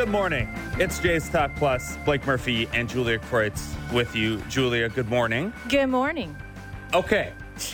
Good morning. It's Jay's Talk Plus. Blake Murphy and Julia Kreutz with you. Julia, good morning. Good morning. Okay.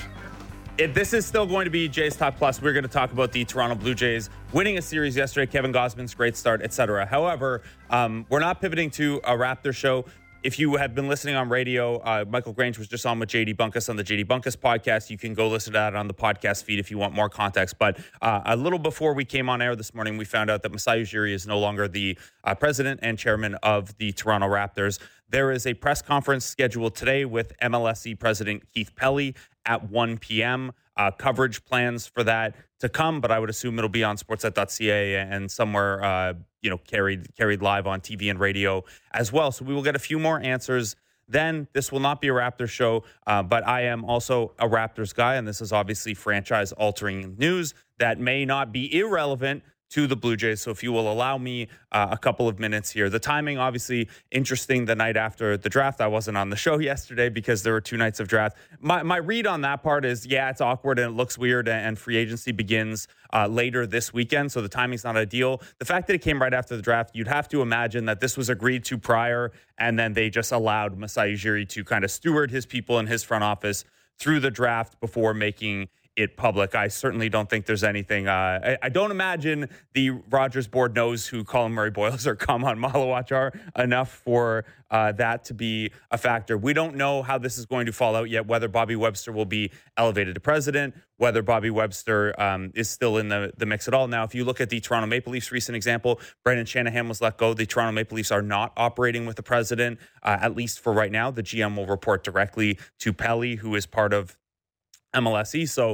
This is still going to be Jay's Talk Plus. We're going to talk about the Toronto Blue Jays winning a series yesterday, Kevin Gausman's great start, etc. However, we're not pivoting to a Raptor show. If you have been listening on radio, Michael Grange was just on with JD Bunkus on the JD Bunkus podcast. You can go listen to that on the podcast feed if you want more context. But a little before we came on air this morning, we found out that Masai Ujiri is no longer the president and chairman of the Toronto Raptors. There is a press conference scheduled today with MLSE President Keith Pelley at 1 p.m. Coverage plans for that to come, but I would assume it'll be on sportsnet.ca and somewhere, carried live on TV and radio as well. So we will get a few more answers. Then this will not be a Raptors show, but I am also a Raptors guy, and this is obviously franchise-altering news that may not be irrelevant to the Blue Jays. So if you will allow me a couple of minutes here. The timing, obviously, interesting the night after the draft. I wasn't on the show yesterday because there were 2 nights of draft. My read on that part is, yeah, it's awkward and it looks weird, and free agency begins later this weekend, so the timing's not ideal. The fact that it came right after the draft, you'd have to imagine that this was agreed to prior, and then they just allowed Masai Ujiri to kind of steward his people in his front office through the draft before making it public. I certainly don't think there's anything. I don't imagine the Rogers board knows who Colin Murray Boyles or Kaman Malawach are enough for that to be a factor. We don't know how this is going to fall out yet, whether Bobby Webster will be elevated to president, whether Bobby Webster is still in the mix at all. Now, if you look at the Toronto Maple Leafs recent example, Brendan Shanahan was let go. The Toronto Maple Leafs are not operating with the president, at least for right now. The GM will report directly to Pelley, who is part of MLSE. So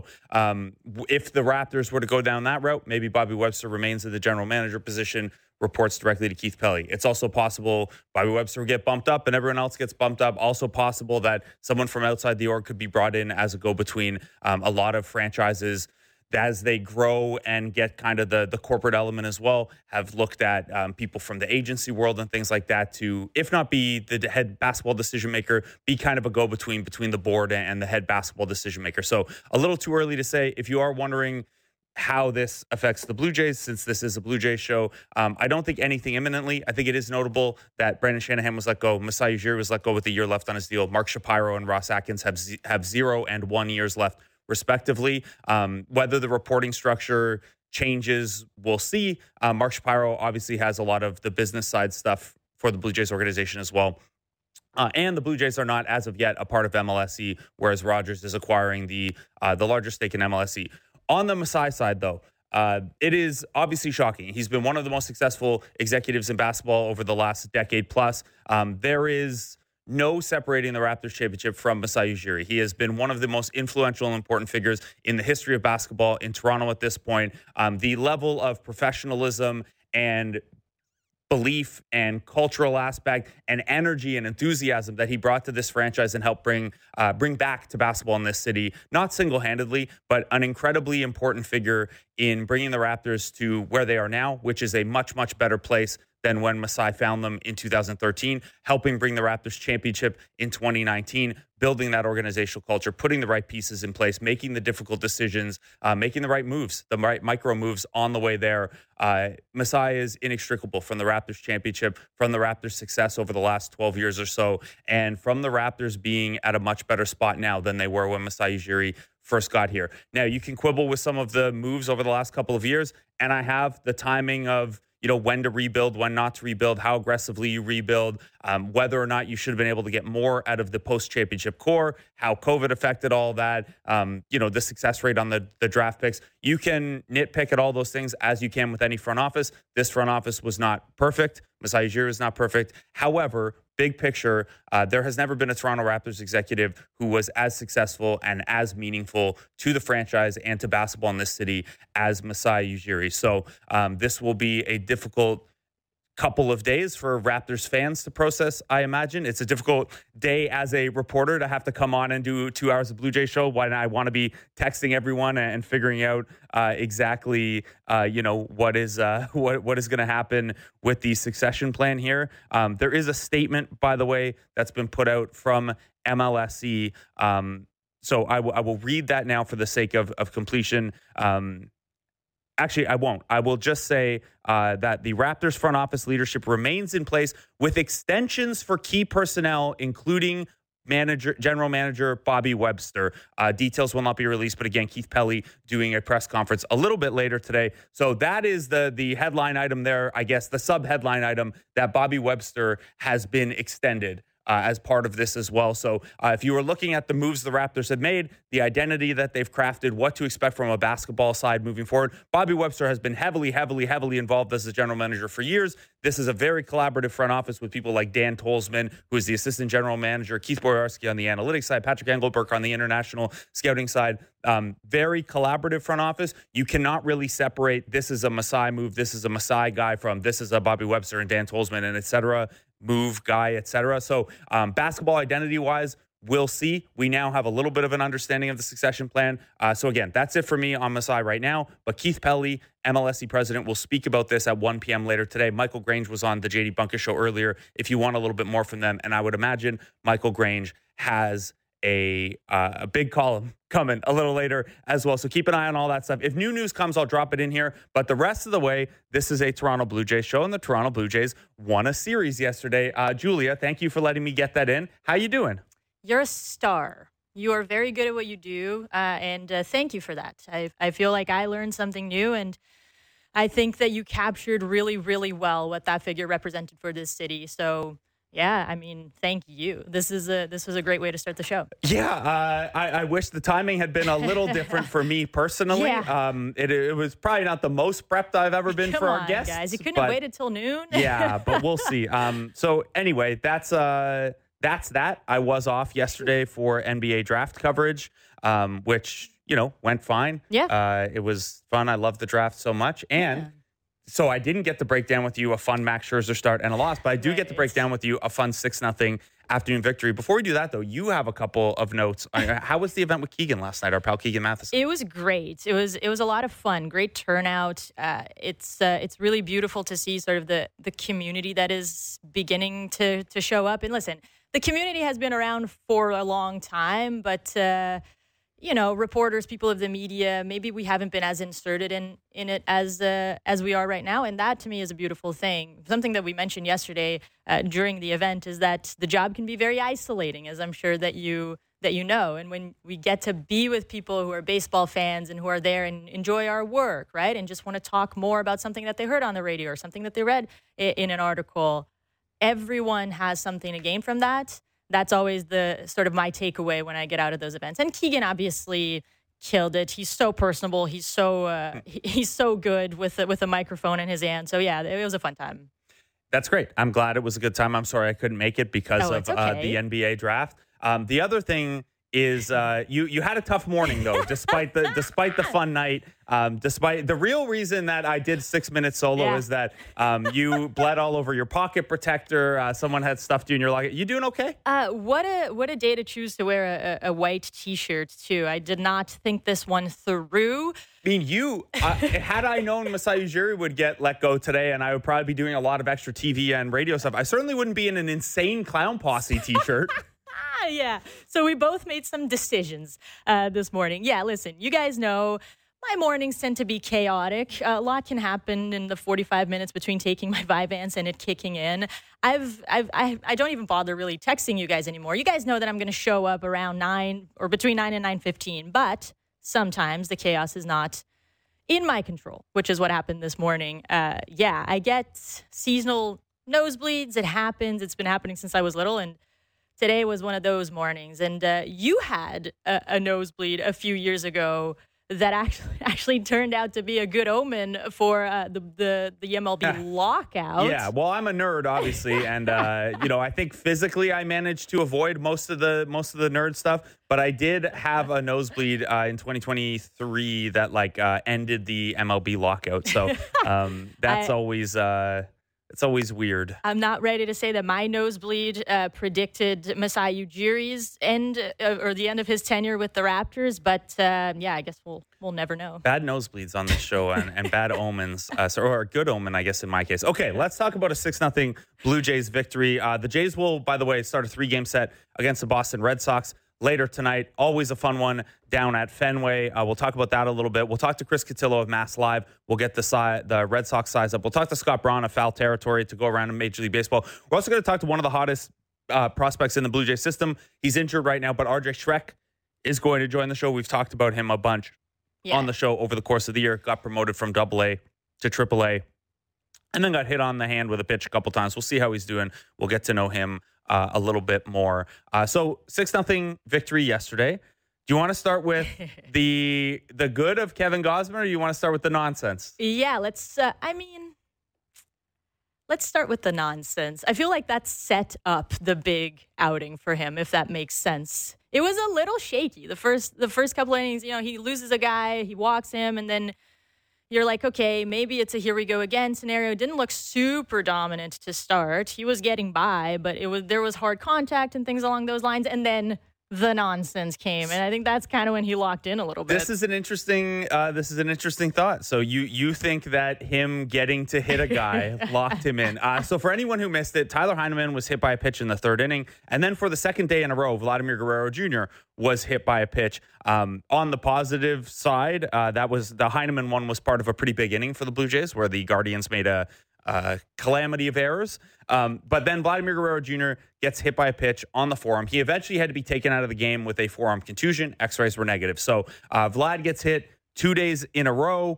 if the Raptors were to go down that route, maybe Bobby Webster remains in the general manager position, reports directly to Keith Pelley. It's also possible Bobby Webster will get bumped up and everyone else gets bumped up. Also possible that someone from outside the org could be brought in as a go-between. A lot of franchises, as they grow and get kind of the corporate element as well, have looked at people from the agency world and things like that to, if not be the head basketball decision maker, be kind of a go-between between the board and the head basketball decision maker. So a little too early to say. If you are wondering how this affects the Blue Jays, since this is a Blue Jays show, I don't think anything imminently. I think it is notable that Brendan Shanahan was let go. Masai Ujiri was let go with a year left on his deal. Mark Shapiro and Ross Atkins have 0 and 1 years left, respectively. Whether the reporting structure changes, we'll see. Mark Shapiro obviously has a lot of the business side stuff for the Blue Jays organization as well. And the Blue Jays are not, as of yet, a part of MLSE, whereas Rogers is acquiring the largest stake in MLSE. On the Masai side, though, it is obviously shocking. He's been one of the most successful executives in basketball over the last decade plus. There is no separating the Raptors championship from Masai Ujiri. He has been one of the most influential and important figures in the history of basketball in Toronto at this point. The level of professionalism and belief and cultural aspect and energy and enthusiasm that he brought to this franchise and helped bring back to basketball in this city, not single-handedly, but an incredibly important figure in bringing the Raptors to where they are now, which is a much, much better place than when Masai found them in 2013, helping bring the Raptors championship in 2019, building that organizational culture, putting the right pieces in place, making the difficult decisions, making the right moves, the right micro moves on the way there. Masai is inextricable from the Raptors championship, from the Raptors success over the last 12 years or so, and from the Raptors being at a much better spot now than they were when Masai Ujiri first got here. Now, you can quibble with some of the moves over the last couple of years, and I have the timing of when to rebuild, when not to rebuild, how aggressively you rebuild, whether or not you should have been able to get more out of the post-championship core, how COVID affected all that, the success rate on the draft picks. You can nitpick at all those things as you can with any front office. This front office was not perfect. Masai Ujiri is not perfect. However, big picture, there has never been a Toronto Raptors executive who was as successful and as meaningful to the franchise and to basketball in this city as Masai Ujiri. So this will be a difficult couple of days for Raptors fans to process, I imagine. It's a difficult day as a reporter to have to come on and do 2 hours of Blue Jay show when I want to be texting everyone and figuring out exactly, what is going to happen with the succession plan here. There is a statement, by the way, that's been put out from MLSE. So I will read that now for the sake of completion. Actually, I won't. I will just say that the Raptors front office leadership remains in place with extensions for key personnel, including general manager Bobby Webster. Details will not be released, but again, Keith Pelly doing a press conference a little bit later today. So that is the headline item there, I guess, the sub-headline item that Bobby Webster has been extended as part of this as well. So if you were looking at the moves the Raptors have made, the identity that they've crafted, what to expect from a basketball side moving forward, Bobby Webster has been heavily involved as the general manager for years. This is a very collaborative front office with people like Dan Tolzman, who is the assistant general manager, Keith Boyarsky on the analytics side, Patrick Engelberg on the international scouting side. Very collaborative front office. You cannot really separate this is a Masai move, this is a Masai guy from this is a Bobby Webster and Dan Tolzman and et cetera move guy, et cetera. So basketball identity-wise, we'll see. We now have a little bit of an understanding of the succession plan. So again, that's it for me on Masai right now. But Keith Pelly, MLSE president, will speak about this at 1 p.m. later today. Michael Grange was on the J.D. Bunker show earlier if you want a little bit more from them. And I would imagine Michael Grange has a big column coming a little later as well. So keep an eye on all that stuff. If new news comes, I'll drop it in here. But the rest of the way, this is a Toronto Blue Jays show, and the Toronto Blue Jays won a series yesterday. Julia, thank you for letting me get that in. How you doing? You're a star. You are very good at what you do, and thank you for that. I feel like I learned something new, and I think that you captured really, really well what that figure represented for this city. So yeah, I mean, thank you. This was a great way to start the show. Yeah, I wish the timing had been a little different for me personally. Yeah. It was probably not the most prepped I've ever been for our guests. Guys, you couldn't have waited till noon. Yeah, but we'll see. So anyway, that's that. I was off yesterday for NBA draft coverage, which went fine. Yeah, it was fun. I love the draft so much, and. Yeah. So I didn't get to break down with you a fun Max Scherzer start and a loss, but I do get to break down with you a fun 6-0 afternoon victory. Before we do that, though, you have a couple of notes. How was the event with Keegan last night, our pal Keegan Matheson? It was great. It was a lot of fun. Great turnout. It's really beautiful to see sort of the community that is beginning to show up. And listen, the community has been around for a long time, but reporters, people of the media, maybe we haven't been as inserted in it as we are right now. And that to me is a beautiful thing. Something that we mentioned yesterday during the event is that the job can be very isolating, as I'm sure that you know. And when we get to be with people who are baseball fans and who are there and enjoy our work, right, and just want to talk more about something that they heard on the radio or something that they read in an article, everyone has something to gain from that. That's always the sort of my takeaway when I get out of those events. And Keegan obviously killed it. He's so personable. He's so good with a microphone in his hand. So yeah, it was a fun time. That's great. I'm glad it was a good time. I'm sorry I couldn't make it because of the NBA draft. The other thing is you had a tough morning though, despite the fun night. Despite the real reason that I did 6 minutes solo is that you bled all over your pocket protector. Someone had stuffed you in your locker. You doing okay? What a day to choose to wear a white T-shirt too. I did not think this one through. I mean, had I known Masai Ujiri would get let go today, and I would probably be doing a lot of extra TV and radio stuff, I certainly wouldn't be in an Insane Clown Posse T-shirt. Yeah. So we both made some decisions this morning. Yeah, listen, you guys know my mornings tend to be chaotic. A lot can happen in the 45 minutes between taking my Vyvanse and it kicking in. I don't even bother really texting you guys anymore. You guys know that I'm going to show up around 9 or between 9 and 9:15, but sometimes the chaos is not in my control, which is what happened this morning. I get seasonal nosebleeds. It happens. It's been happening since I was little, and today was one of those mornings. And you had a nosebleed a few years ago that actually turned out to be a good omen for the MLB lockout. Yeah, well, I'm a nerd, obviously, and I think physically I managed to avoid most of the nerd stuff, but I did have a nosebleed in 2023 that ended the MLB lockout. So that's always. It's always weird. I'm not ready to say that my nosebleed predicted Masai Ujiri's end or the end of his tenure with the Raptors, but I guess we'll never know. Bad nosebleeds on this show and bad omens, or a good omen, I guess, in my case. Okay, let's talk about a 6-0 Blue Jays victory. The Jays will, by the way, start a 3-game set against the Boston Red Sox. later tonight. Always a fun one down at Fenway. We'll talk about that a little bit. We'll talk to Chris Cotillo of Mass Live. We'll get the Red Sox size up. We'll talk to Scott Braun of Foul Territory to go around in Major League Baseball. We're also going to talk to one of the hottest prospects in the Blue Jays system. He's injured right now, but RJ Schreck is going to join the show. We've talked about him a bunch on the show over the course of the year. Got promoted from AA to AAA. And then got hit on the hand with a pitch a couple times. We'll see how he's doing. We'll get to know him a little bit more. So 6-0 victory yesterday. Do you want to start with the good of Kevin Gausman, or do you want to start with the nonsense? Yeah, let's start with the nonsense. I feel like that set up the big outing for him, if that makes sense. It was a little shaky. The first couple of innings, he loses a guy, he walks him, and then you're like, okay, maybe it's a here we go again scenario. It didn't look super dominant to start. He was getting by, but there was hard contact and things along those lines. And then the nonsense came, and I think that's kind of when he locked in a little bit. This is an interesting thought. So you think that him getting to hit a guy locked him in. So for anyone who missed it, Tyler Heineman was hit by a pitch in the third inning, and then for the second day in a row, Vladimir Guerrero Jr. was hit by a pitch. On the positive side, that was the Heineman one was part of a pretty big inning for the Blue Jays, where the Guardians made a calamity of errors. But then Vladimir Guerrero Jr. gets hit by a pitch on the forearm. He eventually had to be taken out of the game with a forearm contusion. X-rays were negative. So Vlad gets hit 2 days in a row.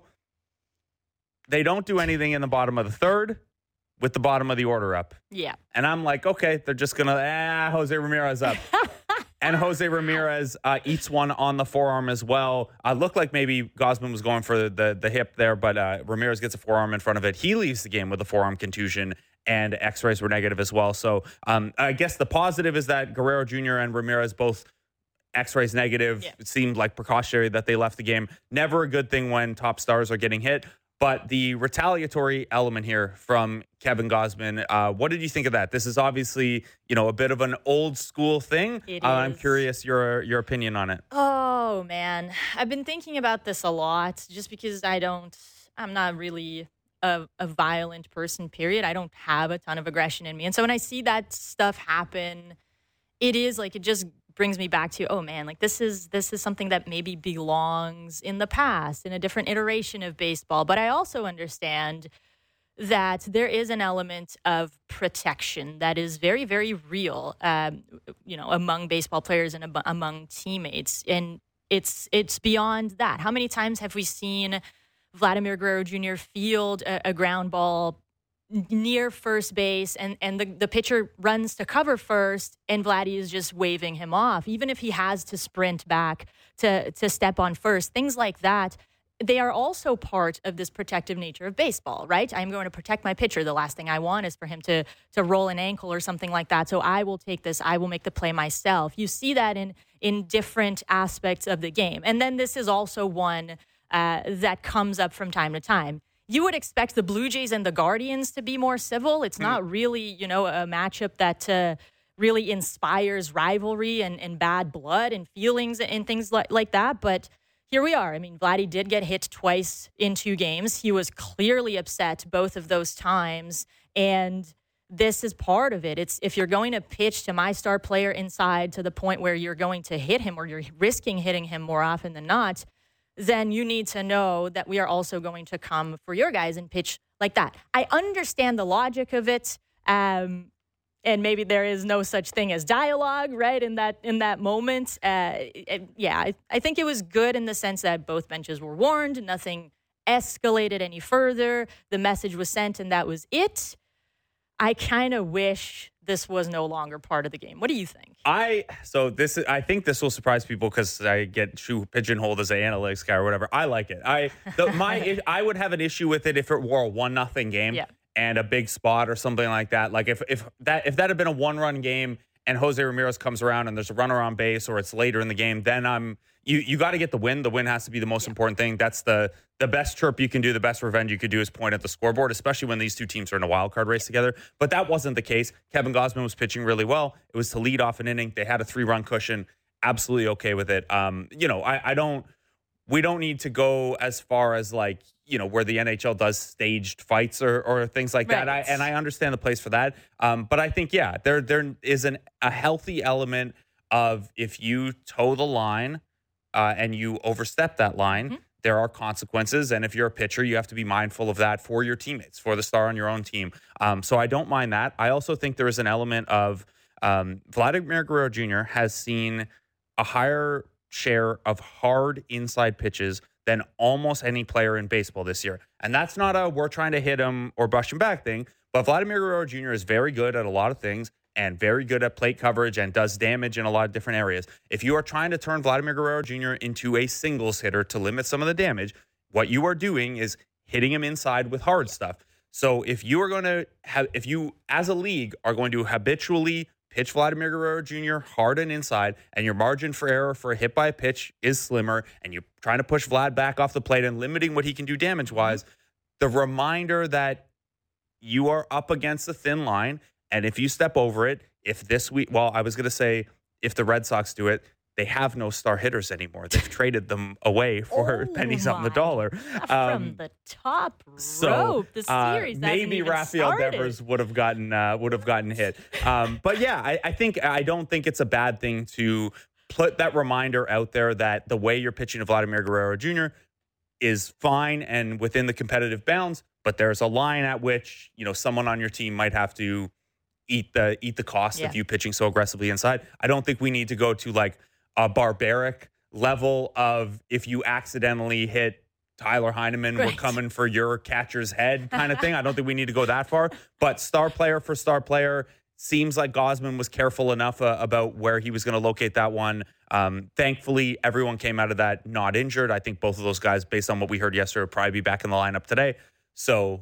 They don't do anything in the bottom of the third with the bottom of the order up. Yeah. And I'm like, okay, they're just going to, Jose Ramirez up. And Jose Ramirez eats one on the forearm as well. Looked like maybe Gausman was going for the hip there, but Ramirez gets a forearm in front of it. He leaves the game with a forearm contusion, and X-rays were negative as well. So I guess the positive is that Guerrero Jr. and Ramirez both X-rays negative. Yeah. It seemed like precautionary that they left the game. Never a good thing when top stars are getting hit. But the retaliatory element here from Kevin Gausman, what did you think of that? This is obviously, a bit of an old school thing. I'm curious your opinion on it. Oh, man. I've been thinking about this a lot just because I'm not really a violent person, period. I don't have a ton of aggression in me. And so when I see that stuff happen, it is like, it just brings me back to, oh man, like this is something that maybe belongs in the past, in a different iteration of baseball. But I also understand that there is an element of protection that is very, very real, among baseball players and among teammates. And it's beyond that. How many times have we seen Vladimir Guerrero Jr. field a ground ball near first base, and the pitcher runs to cover first, and Vladdy is just waving him off, even if he has to sprint back to step on first. Things like that, they are also part of this protective nature of baseball, right? I'm going to protect my pitcher. The last thing I want is for him to roll an ankle or something like that. So I will take this. I will make the play myself. You see that in different aspects of the game. And then this is also one that comes up from time to time. You would expect the Blue Jays and the Guardians to be more civil. It's not really, a matchup that really inspires rivalry and bad blood and feelings and things like that. But here we are. I mean, Vladdy did get hit twice in 2 games. He was clearly upset both of those times. And this is part of it. It's if you're going to pitch to my star player inside to the point where you're going to hit him or you're risking hitting him more often than not, then you need to know that we are also going to come for your guys and pitch like that. I understand the logic of it, and maybe there is no such thing as dialogue, right, in that moment. I think it was good in the sense that both benches were warned, nothing escalated any further, the message was sent, and that was it. I kind of wish this was no longer part of the game. What do you think? I think this will surprise people because I get pigeonholed as an analytics guy or whatever. I like it. I would have an issue with it if it were a 1-0 game and a big spot or something like that. Like if that had been a 1-run game and Jose Ramirez comes around and there's a runner on base or it's later in the game, then you got to get the win. The win has to be the most important thing. That's the best chirp you can do, the best revenge you could do is point at the scoreboard, especially when these two teams are in a wild card race together. But that wasn't the case. Kevin Gausman was pitching really well. It was to lead off an inning. They had a 3-run cushion. Absolutely okay with it. We don't need to go as far as where the NHL does staged fights or things like that. I understand the place for that. But I think, there is a healthy element of if you toe the line and you overstep that line, there are consequences. And if you're a pitcher, you have to be mindful of that for your teammates, for the star on your own team. So I don't mind that. I also think there is an element of Vladimir Guerrero Jr. has seen a higher share of hard inside pitches than almost any player in baseball this year. And that's not a we're trying to hit him or brush him back thing, but Vladimir Guerrero Jr. is very good at a lot of things and very good at plate coverage and does damage in a lot of different areas. If you are trying to turn Vladimir Guerrero Jr. into a singles hitter to limit some of the damage, what you are doing is hitting him inside with hard stuff. So if you are going to have, if you as a league are going to habitually pitch Vladimir Guerrero Jr. hard and inside, and your margin for error for a hit by a pitch is slimmer, and you're trying to push Vlad back off the plate and limiting what he can do damage-wise, the reminder that you are up against a thin line, and if you step over it, if this week, well, I was going to say if the Red Sox do it, they have no star hitters anymore. They've traded them away for pennies on the dollar. From the top rope, the series maybe Rafael Devers would have gotten hit. But yeah, I don't think it's a bad thing to put that reminder out there that the way you're pitching to Vladimir Guerrero Jr. is fine and within the competitive bounds, but there's a line at which, someone on your team might have to eat the cost of you pitching so aggressively inside. I don't think we need to go to like a barbaric level of if you accidentally hit Tyler Heineman, we're coming for your catcher's head kind of thing. I don't think we need to go that far. But star player for star player, seems like Gausman was careful enough about where he was going to locate that one. Thankfully, everyone came out of that not injured. I think both of those guys, based on what we heard yesterday, will probably be back in the lineup today. So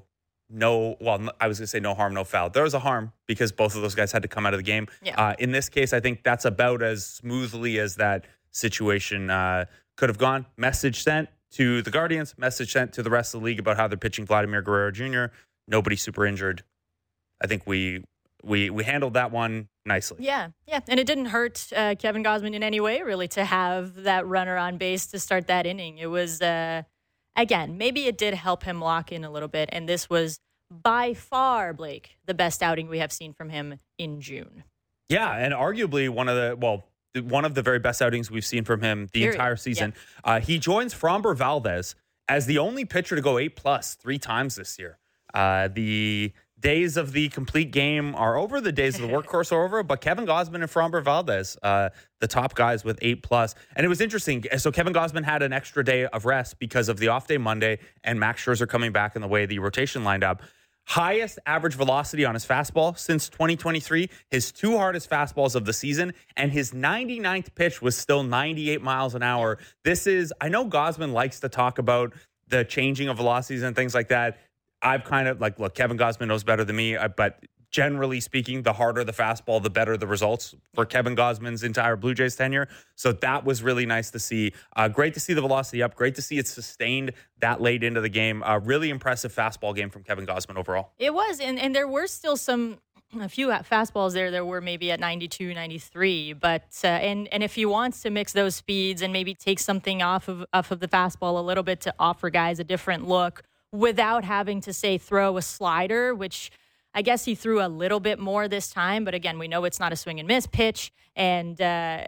I was going to say no harm, no foul. There was a harm because both of those guys had to come out of the game. Yeah. In this case, I think that's about as smoothly as that situation could have gone. Message sent to the Guardians, message sent to the rest of the league about how they're pitching Vladimir Guerrero Jr. Nobody super injured. I think we handled that one nicely. Yeah. And it didn't hurt Kevin Gausman in any way, really, to have that runner on base to start that inning. It was... Again, maybe it did help him lock in a little bit, and this was by far, Blake, the best outing we have seen from him in June. Yeah, and arguably one of the very best outings we've seen from him the entire season. Yeah. He joins Framber Valdez as the only pitcher to go 8+ 3 times this year. The days of the complete game are over. The days of the workhorse are over. But Kevin Gausman and Framber Valdez, the top guys with 8+. And it was interesting. So Kevin Gausman had an extra day of rest because of the off day Monday and Max Scherzer coming back in the way the rotation lined up. Highest average velocity on his fastball since 2023. His 2 hardest fastballs of the season. And his 99th pitch was still 98 miles an hour. I know Gausman likes to talk about the changing of velocities and things like that. I've kind of look, Kevin Gausman knows better than me, but generally speaking, the harder the fastball, the better the results for Kevin Gausman's entire Blue Jays tenure. So that was really nice to see. Great to see the velocity up. Great to see it sustained that late into the game. Really impressive fastball game from Kevin Gausman overall. It was, and there were still a few fastballs there that were maybe at 92, 93. But and if he wants to mix those speeds and maybe take something off of the fastball a little bit to offer guys a different look, without having to, say, throw a slider, which I guess he threw a little bit more this time. But again, we know it's not a swing and miss pitch. And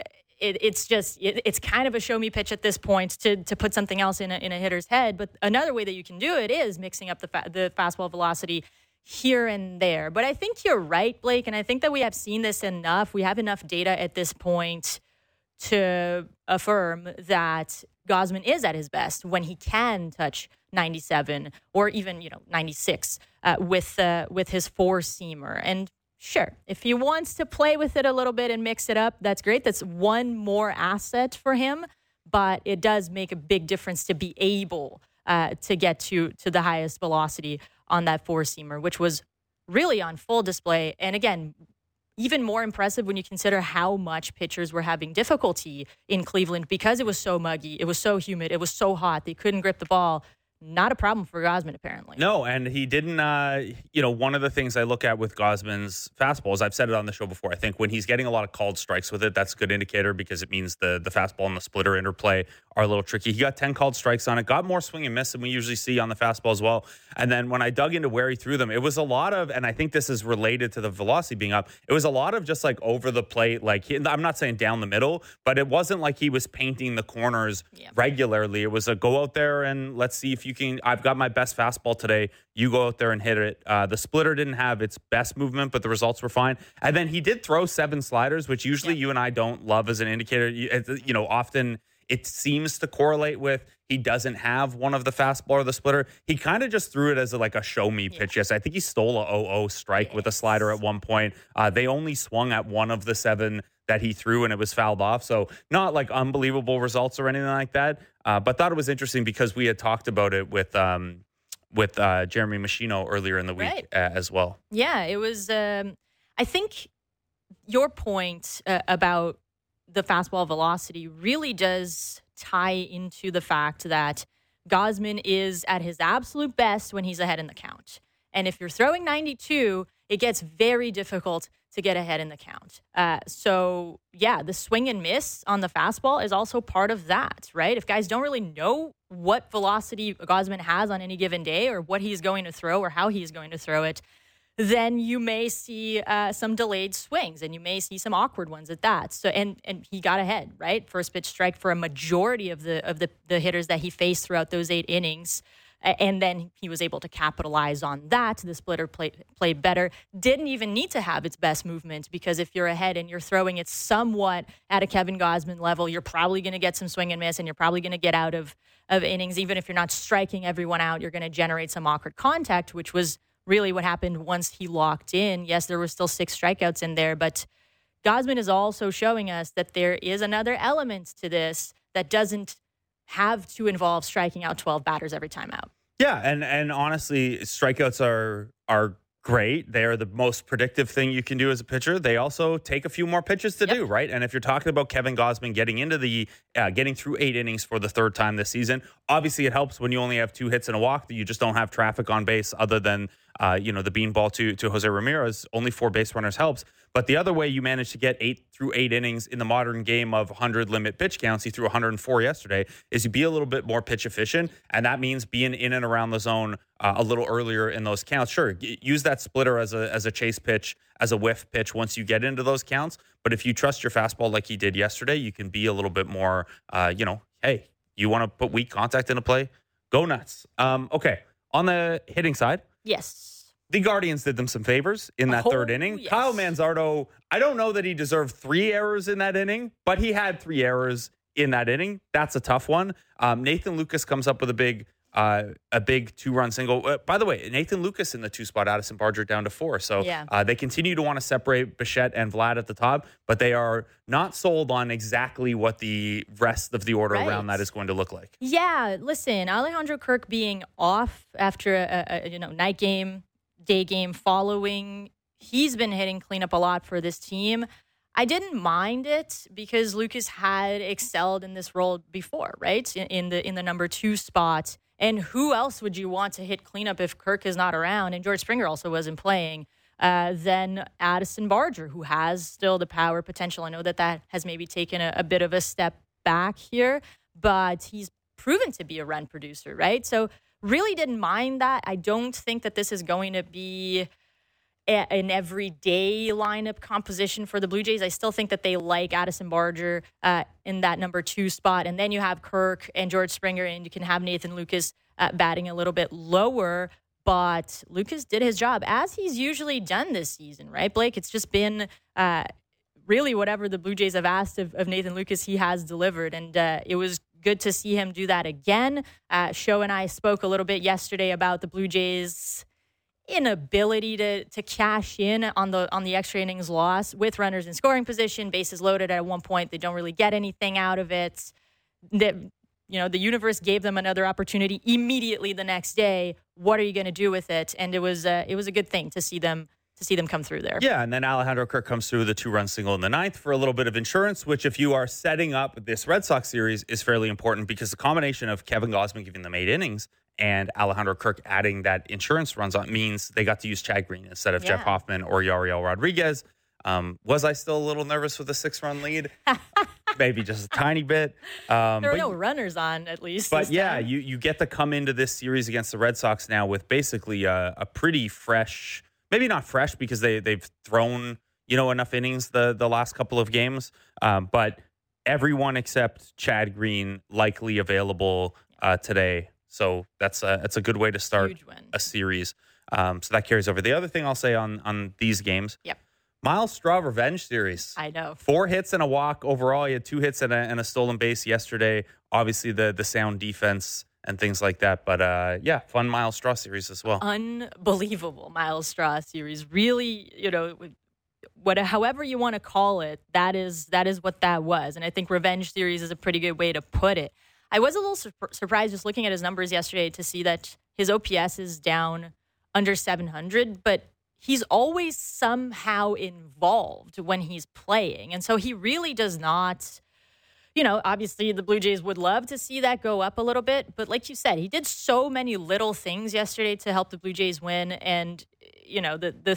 it's kind of a show me pitch at this point to put something else in a hitter's head. But another way that you can do it is mixing up the fastball velocity here and there. But I think you're right, Blake. And I think that we have seen this enough. We have enough data at this point to affirm that Gausman is at his best when he can touch 97 or even 96 with his 4-seamer. And sure, if he wants to play with it a little bit and mix it up, that's great. That's one more asset for him. But it does make a big difference to be able to get to the highest velocity on that 4-seamer, which was really on full display. And again, even more impressive when you consider how much pitchers were having difficulty in Cleveland because it was so muggy, it was so humid, it was so hot, they couldn't grip the ball. not a problem for Gausman, apparently. No, and he didn't, one of the things I look at with Gausman's fastballs, I've said it on the show before, I think when he's getting a lot of called strikes with it, that's a good indicator because it means the fastball and the splitter interplay are a little tricky. He got 10 called strikes on it, got more swing and miss than we usually see on the fastball as well. And then when I dug into where he threw them, it was a lot of, and I think this is related to the velocity being up, it was a lot of just like over the plate, I'm not saying down the middle, but it wasn't like he was painting the corners regularly. It was a go out there and let's see if you can, I've got my best fastball today. You go out there and hit it. The splitter didn't have its best movement, but the results were fine. And then he did throw 7 sliders, which usually you and I don't love as an indicator. Often it seems to correlate with he doesn't have one of the fastball or the splitter. He kind of just threw it as a show me pitch. Yes, I think he stole a 0-0 strike with a slider at one point. They only swung at one of the 7 that he threw and it was fouled off. So not like unbelievable results or anything like that. But thought it was interesting because we had talked about it with Jeremy Machino earlier in the week as well. Yeah, it was, I think your point about the fastball velocity really does tie into the fact that Gausman is at his absolute best when he's ahead in the count. And if you're throwing 92, it gets very difficult to get ahead in the count. The swing and miss on the fastball is also part of that, right? If guys don't really know what velocity Gausman has on any given day or what he's going to throw or how he's going to throw it, then you may see some delayed swings and you may see some awkward ones at that. So and he got ahead, right? First pitch strike for a majority of the hitters that he faced throughout those 8 innings. And then he was able to capitalize on that. The splitter played better. Didn't even need to have its best movement because if you're ahead and you're throwing it somewhat at a Kevin Gausman level, you're probably going to get some swing and miss and you're probably going to get out of innings. Even if you're not striking everyone out, you're going to generate some awkward contact, which was really what happened once he locked in. Yes, there were still 6 strikeouts in there, but Gausman is also showing us that there is another element to this that doesn't have to involve striking out 12 batters every time out. Yeah, and honestly, strikeouts are great. They are the most predictive thing you can do as a pitcher. They also take a few more pitches to do, right? And if you're talking about Kevin Gausman getting into getting through 8 innings for the 3rd time this season, obviously it helps when you only have 2 hits and a walk that you just don't have traffic on base other than the beanball to Jose Ramirez. Only 4 base runners helps. But the other way you manage to get 8 innings in the modern game of 100 limit pitch counts, he threw 104 yesterday, is you be a little bit more pitch efficient. And that means being in and around the zone a little earlier in those counts. Sure, use that splitter as a chase pitch, as a whiff pitch once you get into those counts. But if you trust your fastball like he did yesterday, you can be a little bit more, hey, you want to put weak contact into play? Go nuts. Okay, on the hitting side. Yes. The Guardians did them some favors in that 3rd inning. Yes. Kyle Manzardo, I don't know that he deserved 3 errors in that inning, but he had 3 errors in that inning. That's a tough one. Nathan Lucas comes up with a big 2-run single. By the way, Nathan Lucas in the 2 spot, Addison Barger down to 4. So they continue to want to separate Bichette and Vlad at the top, but they are not sold on exactly what the rest of the order around that is going to look like. Yeah, listen, Alejandro Kirk being off after a night game, day game following, he's been hitting cleanup a lot for this team. I didn't mind it because Lucas had excelled in this role before, right? In the number 2 spot. And who else would you want to hit cleanup if Kirk is not around? And George Springer also wasn't playing. Then Addison Barger, who has still the power potential. I know that has maybe taken a bit of a step back here, but he's proven to be a run producer, right? So really didn't mind that. I don't think that this is going to be an everyday lineup composition for the Blue Jays. I still think that they like Addison Barger in that number 2 spot. And then you have Kirk and George Springer, and you can have Nathan Lucas batting a little bit lower. But Lucas did his job, as he's usually done this season, right, Blake? It's just been really whatever the Blue Jays have asked of Nathan Lucas, he has delivered. And it was good to see him do that again. Show and I spoke a little bit yesterday about the Blue Jays' inability to cash in on the extra innings loss with runners in scoring position, bases loaded at one point. They don't really get anything out of it. The universe gave them another opportunity immediately the next day. What are you going to do with it? And it was a good thing to see them come through there. Yeah, and then Alejandro Kirk comes through the 2-run single in the 9th for a little bit of insurance, which if you are setting up this Red Sox series is fairly important because the combination of Kevin Gausman giving them 8 innings and Alejandro Kirk adding that insurance runs on means they got to use Chad Green instead of Jeff Hoffman or Yariel Rodriguez. Was I still a little nervous with a 6-run lead? Maybe just a tiny bit. There were no runners on, at least. But yeah, you get to come into this series against the Red Sox now with basically a pretty fresh, maybe not fresh because they've thrown enough innings the last couple of games, but everyone except Chad Green likely available today. So that's a good way to start a series. So that carries over. The other thing I'll say on these games. Yep. Miles Straw revenge series. I know. 4 hits and a walk overall. He had 2 hits and a stolen base yesterday. Obviously, the sound defense and things like that. But fun Miles Straw series as well. Unbelievable Miles Straw series. Really, however you want to call it, that is what that was. And I think revenge series is a pretty good way to put it. I was a little surprised just looking at his numbers yesterday to see that his OPS is down under 700, but he's always somehow involved when he's playing. And so he really does not, obviously the Blue Jays would love to see that go up a little bit. But like you said, he did so many little things yesterday to help the Blue Jays win. And, the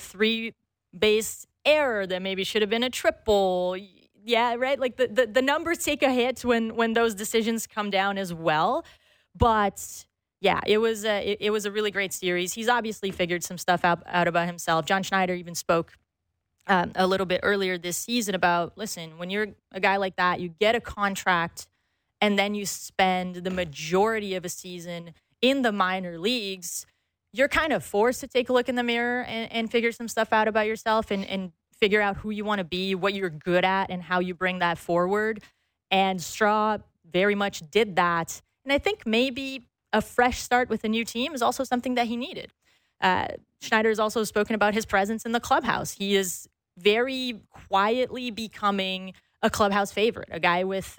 3-base error that maybe should have been a triple. Yeah, right? Like the numbers take a hit when those decisions come down as well. But yeah, it was a really great series. He's obviously figured some stuff out about himself. John Schneider even spoke a little bit earlier this season about, listen, when you're a guy like that, you get a contract and then you spend the majority of a season in the minor leagues. You're kind of forced to take a look in the mirror and figure some stuff out about yourself and figure out who you want to be, what you're good at, and how you bring that forward. And Straw very much did that. And I think maybe a fresh start with a new team is also something that he needed. Schneider has also spoken about his presence in the clubhouse. He is very quietly becoming a clubhouse favorite, a guy with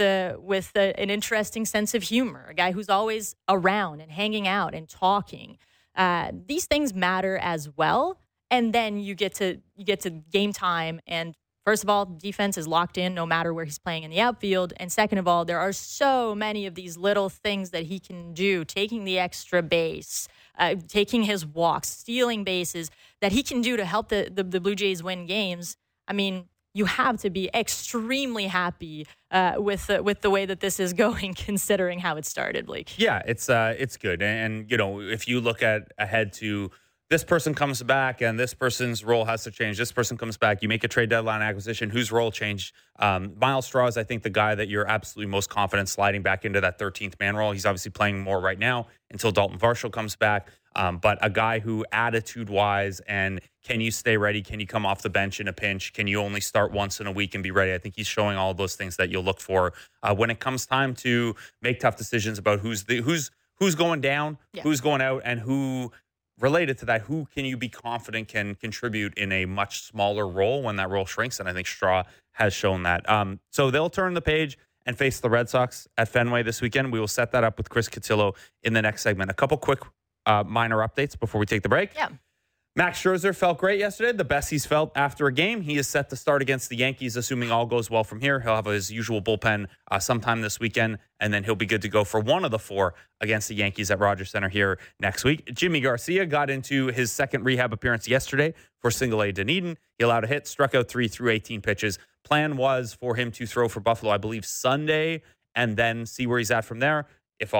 an interesting sense of humor, a guy who's always around and hanging out and talking. These things matter as well. And then you get to game time, and first of all, defense is locked in no matter where he's playing in the outfield. And second of all, there are so many of these little things that he can do, taking the extra base, taking his walks, stealing bases, that he can do to help the Blue Jays win games. I mean, you have to be extremely happy with the way that this is going, considering how it started, Blake. Yeah, it's good. And if you look ahead to this person comes back and this person's role has to change. This person comes back. You make a trade deadline acquisition. Whose role changed? Miles Straw is, I think, the guy that you're absolutely most confident sliding back into that 13th man role. He's obviously playing more right now until Dalton Varsho comes back. But a guy who attitude-wise and can you stay ready? Can you come off the bench in a pinch? Can you only start once in a week and be ready? I think he's showing all of those things that you'll look for when it comes time to make tough decisions about who's going down, who's going out, and who. Related to that, who can you be confident can contribute in a much smaller role when that role shrinks? And I think Straw has shown that. So they'll turn the page and face the Red Sox at Fenway this weekend. We will set that up with Chris Cotillo in the next segment. A couple quick minor updates before we take the break. Yeah. Max Scherzer felt great yesterday, the best he's felt after a game. He is set to start against the Yankees, assuming all goes well from here. He'll have his usual bullpen sometime this weekend, and then he'll be good to go for one of the 4 against the Yankees at Rogers Center here next week. Jimmy Garcia got into his second rehab appearance yesterday for single-A Dunedin. He allowed a hit, struck out 3 through 18 pitches. Plan was for him to throw for Buffalo, I believe, Sunday, and then see where he's at from there. If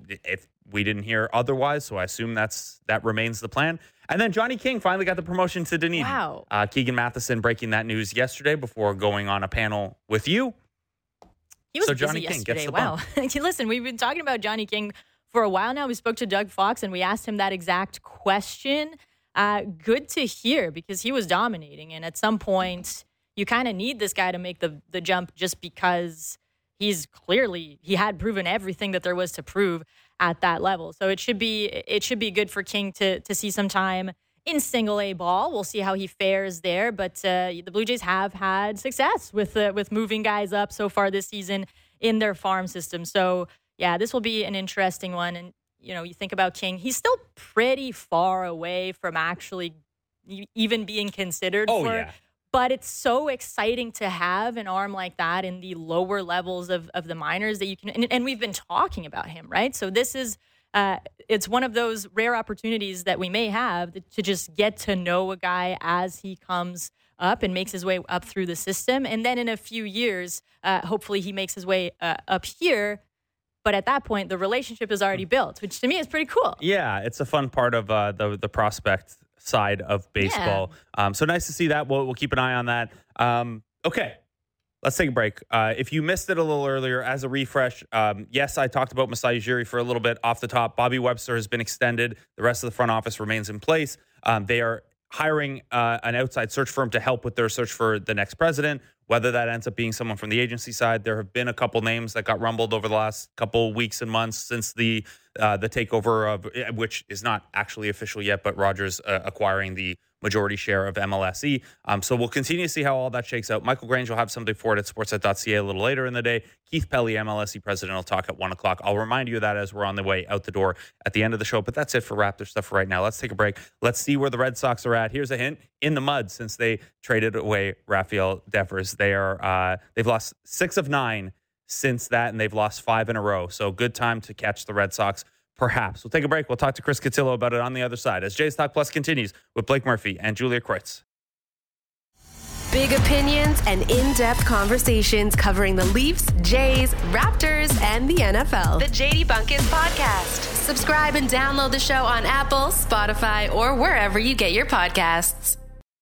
we didn't hear otherwise, so I assume that remains the plan. And then Johnny King finally got the promotion to Dunedin. Wow. Keegan Matheson breaking that news yesterday before going on a panel with you. He was so busy Johnny King yesterday. gets the wow. bump. Listen, we've been talking about Johnny King for a while now. We spoke to Doug Fox and we asked him that exact question. Good to hear because he was dominating. And at some point, you kind of need this guy to make the jump just because he had proven everything that there was to prove at that level. So it should be good for King to see some time in single-A ball. We'll see how he fares there. But the Blue Jays have had success with moving guys up so far this season in their farm system. So, yeah, this will be an interesting one. And, you think about King, he's still pretty far away from actually even being considered for. Yeah. But it's so exciting to have an arm like that in the lower levels of the minors that you can, and we've been talking about him, right? So this is it's one of those rare opportunities that we may have to just get to know a guy as he comes up and makes his way up through the system. And then in a few years, hopefully he makes his way up here. But at that point, the relationship is already built, which to me is pretty cool. Yeah, it's a fun part of the prospect side of baseball. Yeah. So nice to see that. We'll keep an eye on that. Okay, let's take a break. If you missed it a little earlier, as a refresh, yes, I talked about Masai Ujiri for a little bit off the top. Bobby Webster has been extended. The rest of the front office remains in place. They are hiring an outside search firm to help with their search for the next president. Whether that ends up being someone from the agency side, there have been a couple names that got rumbled over the last couple weeks and months since the takeover of, which is not actually official yet, but Rogers acquiring the majority share of MLSE. So we'll continue to see how all that shakes out. Michael Grange will have something for it at sportsnet.ca a little later in the day. Keith Pelly, MLSE president, will talk at 1 o'clock. I'll remind you of that as we're on the way out the door at the end of the show. But that's it for Raptor stuff for right now. Let's take a break. Let's see where the Red Sox are at. Here's a hint: in the mud since they traded away Rafael Devers. They've lost 6 of 9 since that, and they've lost 5 in a row. So good time to catch the Red Sox. Perhaps. We'll take a break. We'll talk to Chris Cotillo about it on the other side as Jays Talk Plus continues with Blake Murphy and Julia Kreutz. Big opinions and in-depth conversations covering the Leafs, Jays, Raptors, and the NFL. The JD Bunkis Podcast. Subscribe and download the show on Apple, Spotify, or wherever you get your podcasts.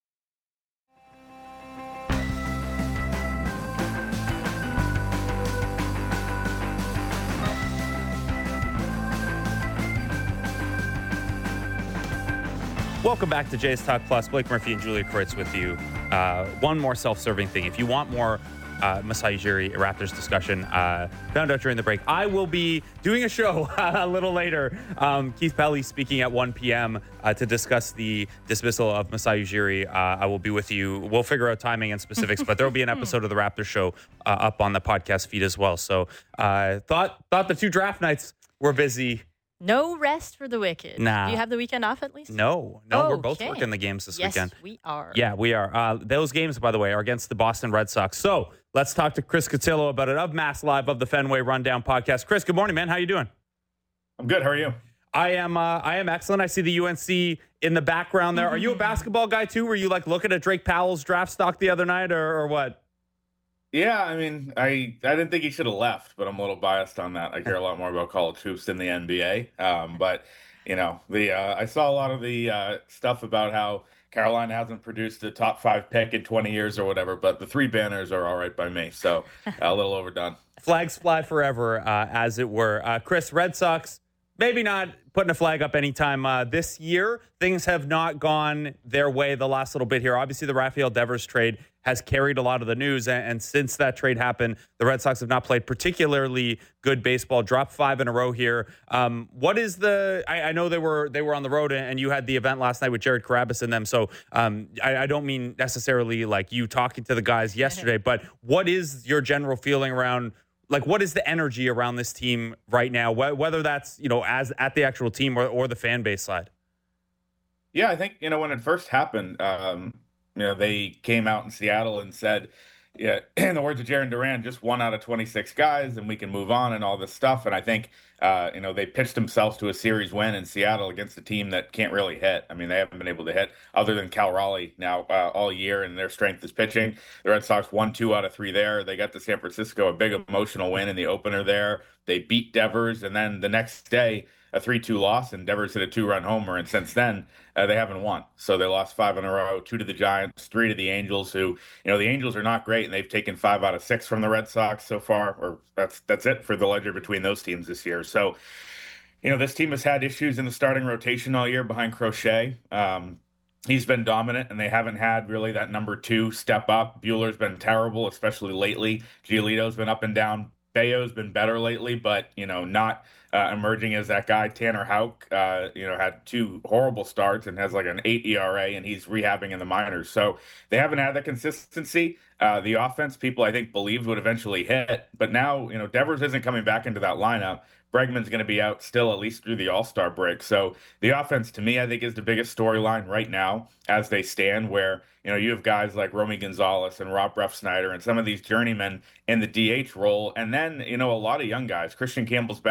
Welcome back to Jays Talk Plus. Blake Murphy and Julia Kreutz with you. One more self-serving thing. If you want more Masai Ujiri Raptors discussion, found out during the break, I will be doing a show a little later. Keith Pelly speaking at 1 p.m. To discuss the dismissal of Masai Ujiri. I will be with you. We'll figure out timing and specifics, but there will be an episode of the Raptors show up on the podcast feed as well. So thought the 2 draft nights were busy. No rest for the wicked. Nah. Do you have the weekend off at least? No, we're both working the games this weekend. Yes, we are. Yeah, we are. Those games, by the way, are against the Boston Red Sox. So let's talk to Chris Cotillo about it of Mass Live of the Fenway Rundown podcast. Chris, good morning, man. How you doing? I'm good. How are you? I am excellent. I see the UNC in the background there. Are you a basketball guy too? Were you like looking at Drake Powell's draft stock the other night or what? Yeah, I mean, I didn't think he should have left, but I'm a little biased on that. I care a lot more about college hoops than the NBA. But you know, I saw a lot of the stuff about how Carolina hasn't produced a top 5 pick in 20 years or whatever. But the 3 banners are all right by me, so a little overdone. Flags fly forever, as it were. Chris, Red Sox, maybe not putting a flag up anytime this year. Things have not gone their way the last little bit here. Obviously, the Rafael Devers trade has carried a lot of the news. And since that trade happened, the Red Sox have not played particularly good baseball, dropped 5 in a row here. What is I know they were on the road and you had the event last night with Jared Carrabis and them. So I don't mean necessarily like you talking to the guys yesterday, but what is your general feeling around, like, what is the energy around this team right now, whether that's, as at the actual team or the fan base side? Yeah, I think, when it first happened, they came out in Seattle and said, yeah, in the words of Jaron Duran, just 1 out of 26 guys and we can move on and all this stuff. And I think, they pitched themselves to a series win in Seattle against a team that can't really hit. I mean, they haven't been able to hit other than Cal Raleigh now all year, and their strength is pitching. The Red Sox won 2 out of 3 there. They got to San Francisco, a big emotional win in the opener there. They beat Devers, and then the next day, a 3-2 loss, and Devers hit a 2-run homer, and since then they haven't won. So they lost 5 in a row, 2 to the Giants, 3 to the Angels, who, the Angels are not great, and they've taken 5 out of 6 from the Red Sox so far, or that's it for the ledger between those teams this year. So, this team has had issues in the starting rotation all year behind Crochet. He's been dominant, and they haven't had really that number 2 step up. Buehler's been terrible, especially lately. Giolito's been up and down. Bayo's been better lately, but, not emerging as that guy. Tanner Houck, had 2 horrible starts and has like an 8 ERA, and he's rehabbing in the minors. So they haven't had that consistency. The offense, people I think believed would eventually hit, but now, Devers isn't coming back into that lineup. Bregman's going to be out still at least through the All-Star break. So the offense, to me, I think is the biggest storyline right now as they stand, where, you have guys like Romy Gonzalez and Rob Refsnyder and some of these journeymen in the DH role. And then, a lot of young guys. Christian Campbell's back in the minors.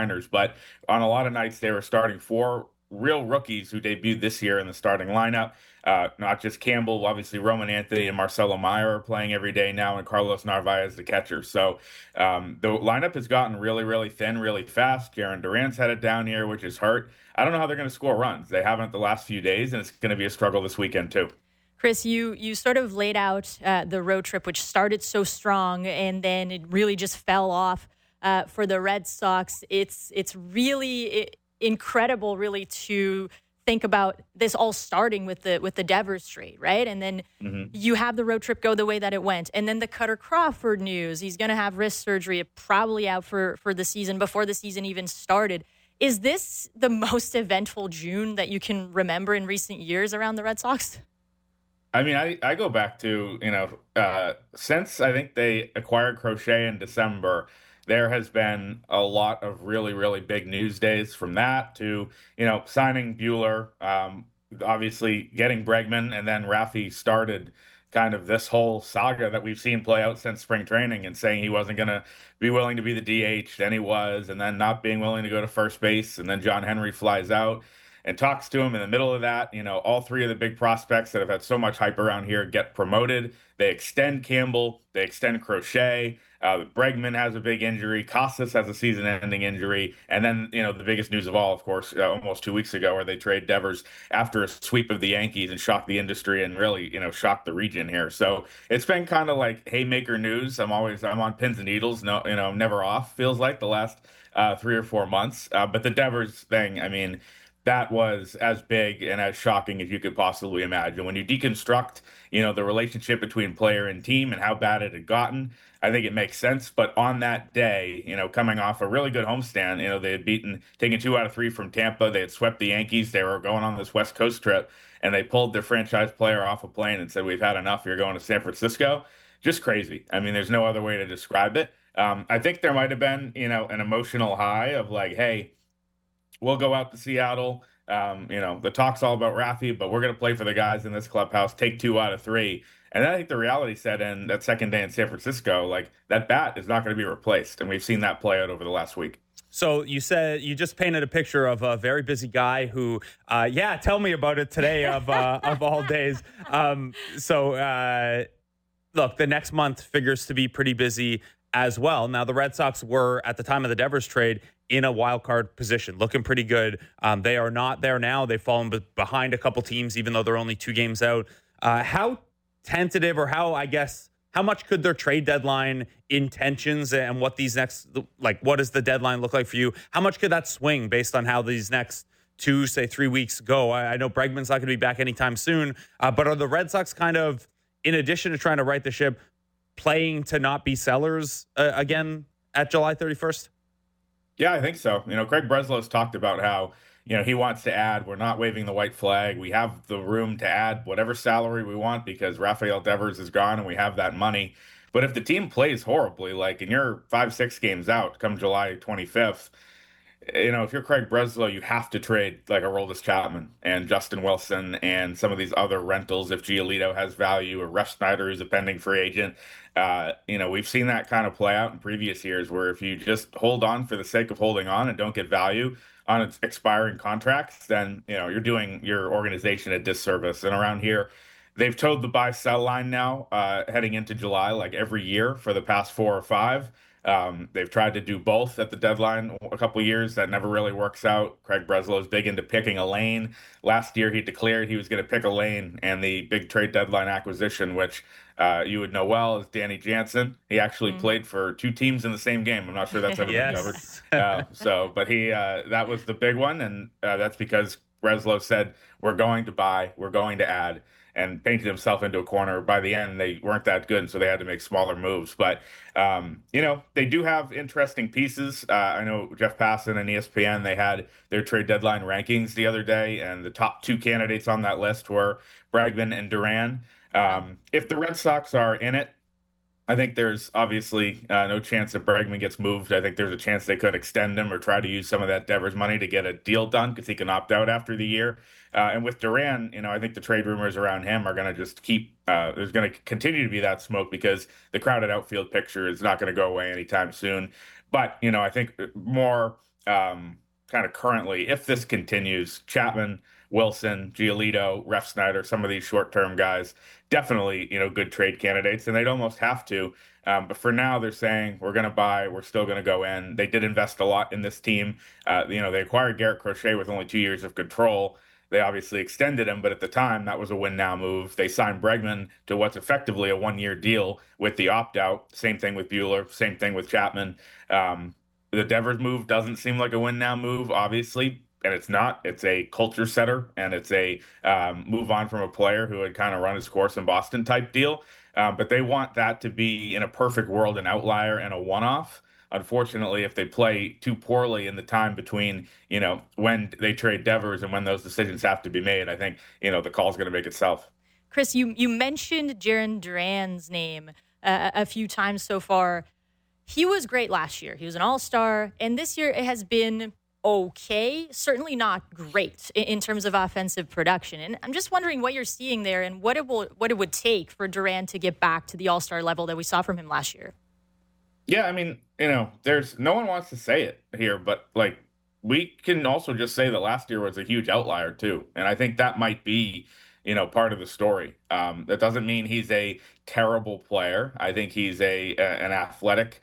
49ers. But on a lot of nights, they were starting 4 real rookies who debuted this year in the starting lineup. Not just Campbell, obviously Roman Anthony and Marcelo Meyer are playing every day now, and Carlos Narvaez the catcher. So the lineup has gotten really, really thin, really fast. Jarren Duran's headed down here, which is hurt. I don't know how they're going to score runs. They haven't the last few days, and it's going to be a struggle this weekend too. Chris, you sort of laid out the road trip, which started so strong, and then it really just fell off for the Red Sox. It's really incredible, really, to think about this all starting with the Devers trade, right? And then you have the road trip go the way that it went, and then the Cutter Crawford news. He's going to have wrist surgery, probably out for the season, before the season even started. Is this the most eventful June that you can remember in recent years around the Red Sox? I mean, I go back to, since I think they acquired Crochet in December, there has been a lot of really, really big news days, from that to, signing Buehler, obviously getting Bregman, and then Rafi started kind of this whole saga that we've seen play out since spring training, and saying he wasn't going to be willing to be the DH, then he was, and then not being willing to go to first base, and then John Henry flies out and talks to him in the middle of that. All 3 of the big prospects that have had so much hype around here get promoted. They extend Campbell, they extend Crochet. Bregman has a big injury. Casas has a season-ending injury. And then, the biggest news of all, of course, almost 2 weeks ago, where they trade Devers after a sweep of the Yankees and shocked the industry and really, shocked the region here. So it's been kind of like haymaker news. I'm on pins and needles. No, I'm never off, feels like, the last 3 or 4 months. But the Devers thing, I mean, that was as big and as shocking as you could possibly imagine. When you deconstruct, the relationship between player and team and how bad it had gotten, I think it makes sense. But on that day, coming off a really good homestand, they had taken 2 out of 3 from Tampa. They had swept the Yankees. They were going on this West Coast trip, and they pulled their franchise player off a plane and said, "We've had enough. You're going to San Francisco." Just crazy. I mean, there's no other way to describe it. I think there might have been, an emotional high of like, hey, we'll go out to Seattle. The talk's all about Rafi, but we're going to play for the guys in this clubhouse, take 2 out of 3. And then I think the reality set in that second day in San Francisco, like, that bat is not going to be replaced. And we've seen that play out over the last week. So you said you just painted a picture of a very busy guy who, tell me about it today of all days. Look, the next month figures to be pretty busy as well. Now, the Red Sox were, at the time of the Devers trade, in a wild card position, looking pretty good. They are not there now. They've fallen behind a couple teams, even though they're only 2 games out. How tentative, or how much could their trade deadline intentions and what these next, what does the deadline look like for you? How much could that swing based on how these next 2, say 3 weeks go? I know Bregman's not going to be back anytime soon, but are the Red Sox kind of, in addition to trying to right the ship, playing to not be sellers again at July 31st? Yeah, I think so. Craig Breslow's talked about how, he wants to add, we're not waving the white flag. We have the room to add whatever salary we want because Rafael Devers is gone and we have that money. But if the team plays horribly, like, and you're 5-6 games out come July 25th, if you're Craig Breslow, you have to trade like Aroldis Chapman and Justin Wilson and some of these other rentals if Giolito has value, or Ref Snyder, who's a pending free agent. We've seen that kind of play out in previous years, where if you just hold on for the sake of holding on and don't get value on its expiring contracts, then, you're doing your organization a disservice. And around here, they've towed the buy-sell line now heading into July, like every year for the past 4 or 5. They've tried to do both at the deadline a couple of years. That never really works out. Craig Breslow is big into picking a lane. Last year, he declared he was going to pick a lane, and the big trade deadline acquisition, which you would know well, is Danny Jansen. He actually played for 2 teams in the same game. I'm not sure that's ever been covered. But that was the big one, and that's because Breslow said, we're going to buy, we're going to add, and painted himself into a corner. By the end, they weren't that good, so they had to make smaller moves. But, they do have interesting pieces. I know Jeff Passan and ESPN, they had their trade deadline rankings the other day, and the top 2 candidates on that list were Bregman and Duran. If the Red Sox are in it, I think there's obviously no chance that Bregman gets moved. I think there's a chance they could extend him or try to use some of that Devers money to get a deal done because he can opt out after the year. And with Duran, I think the trade rumors around him are going to just keep, there's going to continue to be that smoke because the crowded outfield picture is not going to go away anytime soon. But, I think more kind of currently, if this continues, Chapman, Wilson, Giolito, Refsnyder, some of these short-term guys, definitely, good trade candidates, and they'd almost have to. But for now, they're saying we're going to buy, we're still going to go in. They did invest a lot in this team. They acquired Garrett Crochet with only 2 years of control. They obviously extended him, but at the time, that was a win-now move. They signed Bregman to what's effectively a one-year deal with the opt-out. Same thing with Buehler, same thing with Chapman. The Devers move doesn't seem like a win-now move, obviously, and it's not. It's a culture setter, and it's a move on from a player who had kind of run his course in Boston type deal. But they want that to be, in a perfect world, an outlier and a one-off. Unfortunately, if they play too poorly in the time between, when they trade Devers and when those decisions have to be made, I think, the call's going to make itself. Chris, you mentioned Jarren Duran's name a few times so far. He was great last year. He was an all-star. And this year it has been okay, certainly not great in terms of offensive production. And I'm just wondering what you're seeing there and what it would take for Duran to get back to the all-star level that we saw from him last year. Yeah, I mean, there's no one wants to say it here, but we can also just say that last year was a huge outlier too. And I think that might be, part of the story. That doesn't mean he's a terrible player. I think he's an athletic,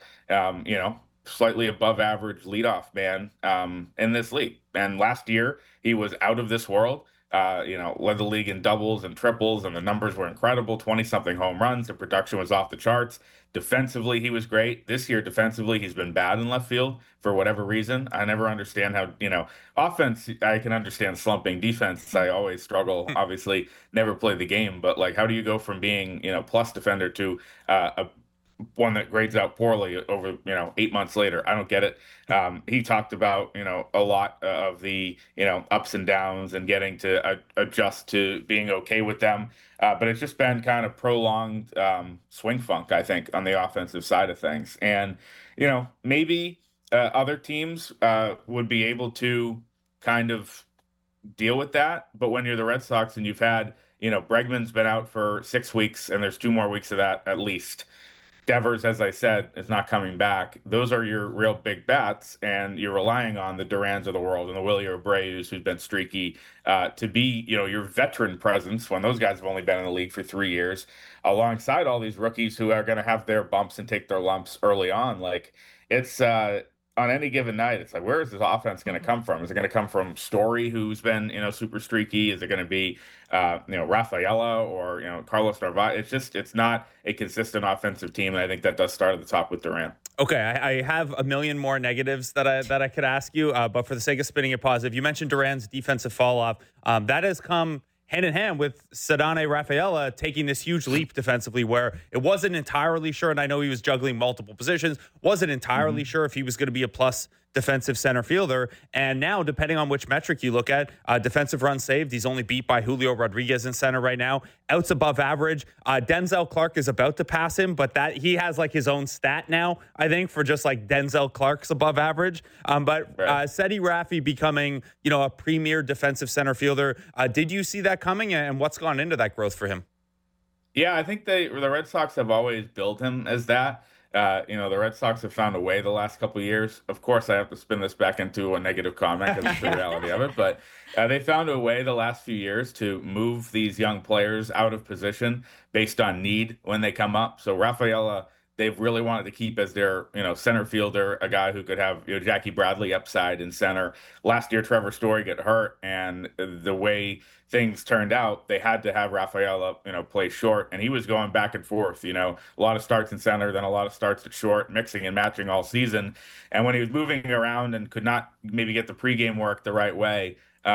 slightly above average leadoff man in this league. And last year he was out of this world. Led the league in doubles and triples, and the numbers were incredible, 20-something home runs. The production was off the charts. Defensively, he was great. This year, defensively, he's been bad in left field for whatever reason. I never understand how, offense, I can understand slumping. Defense, I always struggle. Obviously, never play the game. But, how do you go from being, plus defender to one that grades out poorly over 8 months later? I don't get it. He talked about a lot of the ups and downs and getting to adjust to being okay with them, but it's just been kind of prolonged swing funk, I think, on the offensive side of things. And maybe other teams would be able to kind of deal with that, but when you're the Red Sox and you've had Bregman's been out for 6 weeks and there's 2 more weeks of that at least. Devers, as I said, is not coming back. Those are your real big bats, and you're relying on the Durans of the world and the Willie Abreu's, who's been streaky, to be, your veteran presence when those guys have only been in the league for 3 years, alongside all these rookies who are going to have their bumps and take their lumps early on. It's on any given night, it's where is this offense going to come from? Is it going to come from Story, who's been, super streaky? Is it going to be, Rafaela or, Carlos Narvaez? It's not a consistent offensive team. And I think that does start at the top with Duran. Okay, I have a million more negatives that I could ask you, but for the sake of spinning it positive, you mentioned Duran's defensive fall off. That has come hand in hand with Ceddanne Rafaela taking this huge leap defensively, where it wasn't entirely sure, and I know he was juggling multiple positions, wasn't entirely sure if he was going to be a plus defensive center fielder. And now, depending on which metric you look at, defensive runs saved, he's only beat by Julio Rodriguez in center right now. Outs above average. Denzel Clark is about to pass him, but that he has his own stat now, I think, for just Denzel Clark's above average. Ceddy Raffy becoming, a premier defensive center fielder. Did you see that coming, and what's gone into that growth for him? Yeah, I think the Red Sox have always billed him as that. The Red Sox have found a way the last couple of years. Of course, I have to spin this back into a negative comment because it's the reality of it. But they found a way the last few years to move these young players out of position based on need when they come up. So Rafaela, they've really wanted to keep as their, center fielder, a guy who could have, Jackie Bradley upside in center. Last year, Trevor Story got hurt, and the way things turned out, they had to have Rafaela, play short, and he was going back and forth, a lot of starts in center, then a lot of starts at short, mixing and matching all season. And when he was moving around and could not maybe get the pregame work the right way,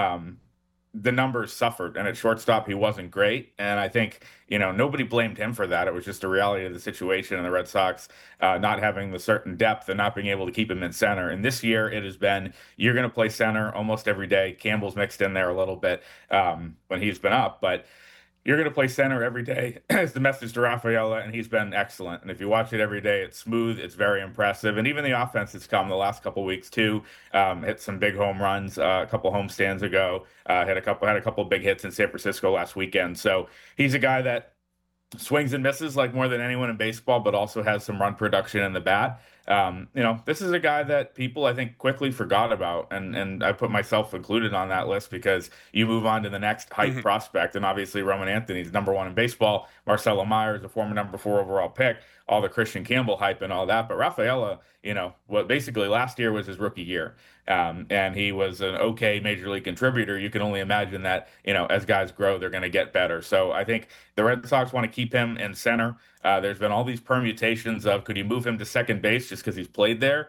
the numbers suffered, and at shortstop, he wasn't great. And I think, nobody blamed him for that. It was just a reality of the situation, and the Red Sox not having the certain depth and not being able to keep him in center. And this year, it has been, you're going to play center almost every day. Campbell's mixed in there a little bit when he's been up, but you're going to play center every day is the message to Rafaela, and he's been excellent. And if you watch it every day, it's smooth, it's very impressive. And even the offense has come the last couple of weeks too. Hit some big home runs a couple homestands ago. Had a couple big hits in San Francisco last weekend. So he's a guy that swings and misses like more than anyone in baseball, but also has some run production in the bat. This is a guy that people I think quickly forgot about, and I put myself included on that list because you move on to the next hype prospect, and obviously Roman Anthony's number one in baseball. Marcelo Myers, a former number 4 overall pick, all the Christian Campbell hype and all that. But Rafaela, what basically last year was his rookie year. And he was an okay major league contributor. You can only imagine that, as guys grow, they're going to get better. So I think the Red Sox want to keep him in center. There's been all these permutations of could you move him to second base just because he's played there?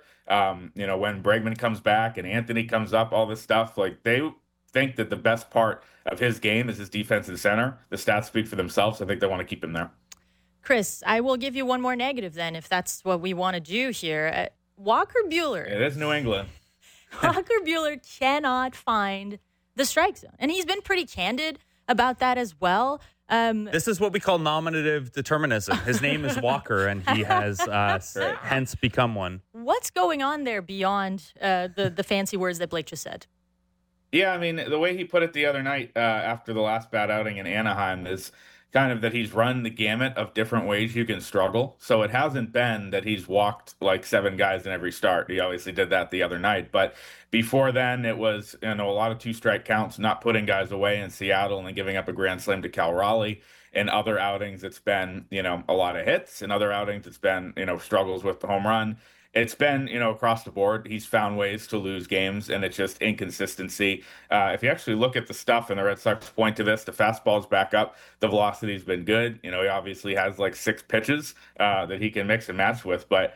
When Bregman comes back and Anthony comes up, all this stuff, like they think that the best part of his game is his defense in center. The stats speak for themselves. I think they want to keep him there. Chris, I will give you one more negative then, if that's what we want to do here. Walker Buehler. It is New England. Walker Buehler cannot find the strike zone. And he's been pretty candid about that as well. This is what we call nominative determinism. His name is Walker, and he has hence become one. What's going on there beyond the fancy words that Blake just said? Yeah, I mean, the way he put it the other night after the last bad outing in Anaheim is kind of that he's run the gamut of different ways you can struggle. So it hasn't been that he's walked like 7 guys in every start. He obviously did that the other night. But before then, it was a lot of 2-strike counts, not putting guys away in Seattle and then giving up a grand slam to Cal Raleigh. In other outings, it's been, a lot of hits. In other outings, it's been, struggles with the home run. It's been, across the board. He's found ways to lose games, and it's just inconsistency. If you actually look at the stuff, and the Red Sox point to this, the fastball's back up. The velocity's been good. He obviously has like 6 pitches that he can mix and match with. But,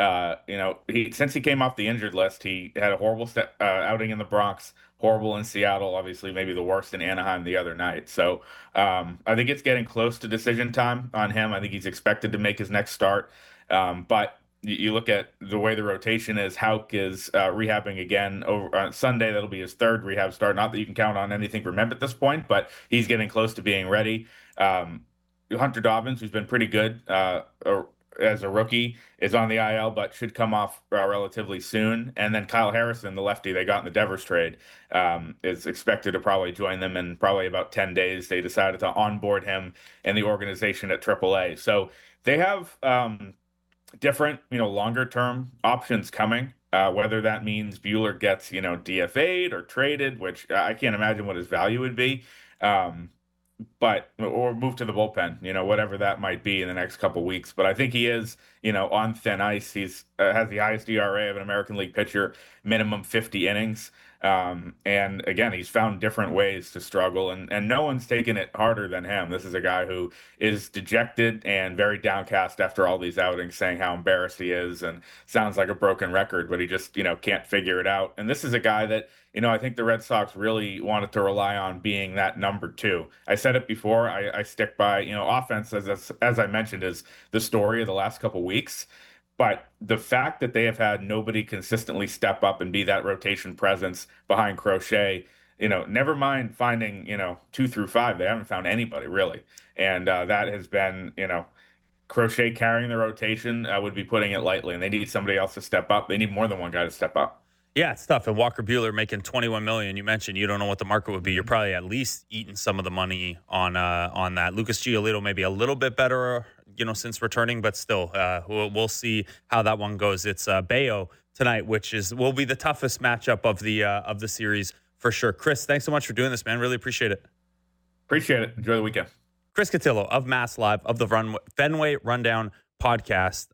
since he came off the injured list, he had a horrible outing in the Bronx, horrible in Seattle, obviously maybe the worst in Anaheim the other night. So I think it's getting close to decision time on him. I think he's expected to make his next start. But you look at the way the rotation is. Houck is rehabbing again over on Sunday. That'll be his 3rd rehab start. Not that you can count on anything from him at this point, but he's getting close to being ready. Hunter Dobbins, who's been pretty good as a rookie, is on the IL, but should come off relatively soon. And then Kyle Harrison, the lefty they got in the Devers trade, is expected to probably join them in probably about 10 days. They decided to onboard him in the organization at AAA. So they have different, longer term options coming, whether that means Buehler gets, DFA'd or traded, which I can't imagine what his value would be, or move to the bullpen, whatever that might be in the next couple weeks. But I think he is, on thin ice. He's has the highest ERA of an American League pitcher, minimum 50 innings. And again, he's found different ways to struggle, and no one's taken it harder than him. This is a guy who is dejected and very downcast after all these outings, saying how embarrassed he is and sounds like a broken record, but he just, can't figure it out. And this is a guy that, I think the Red Sox really wanted to rely on being that number 2. I said it before, I stick by, offense, as I mentioned, is the story of the last couple weeks. But the fact that they have had nobody consistently step up and be that rotation presence behind Crochet, never mind finding, 2 through 5, they haven't found anybody really. And that has been, Crochet carrying the rotation would be putting it lightly, and they need somebody else to step up. They need more than one guy to step up. Yeah, it's tough. And Walker Buehler making $21 million. You mentioned you don't know what the market would be. You're probably at least eating some of the money on that. Lucas Giolito maybe a little bit better, since returning, but still, we'll see how that one goes. It's Bayo tonight, which will be the toughest matchup of the series for sure. Chris, thanks so much for doing this, man. Really appreciate it. Appreciate it. Enjoy the weekend. Chris Cotillo of Mass Live of the Fenway Rundown podcast.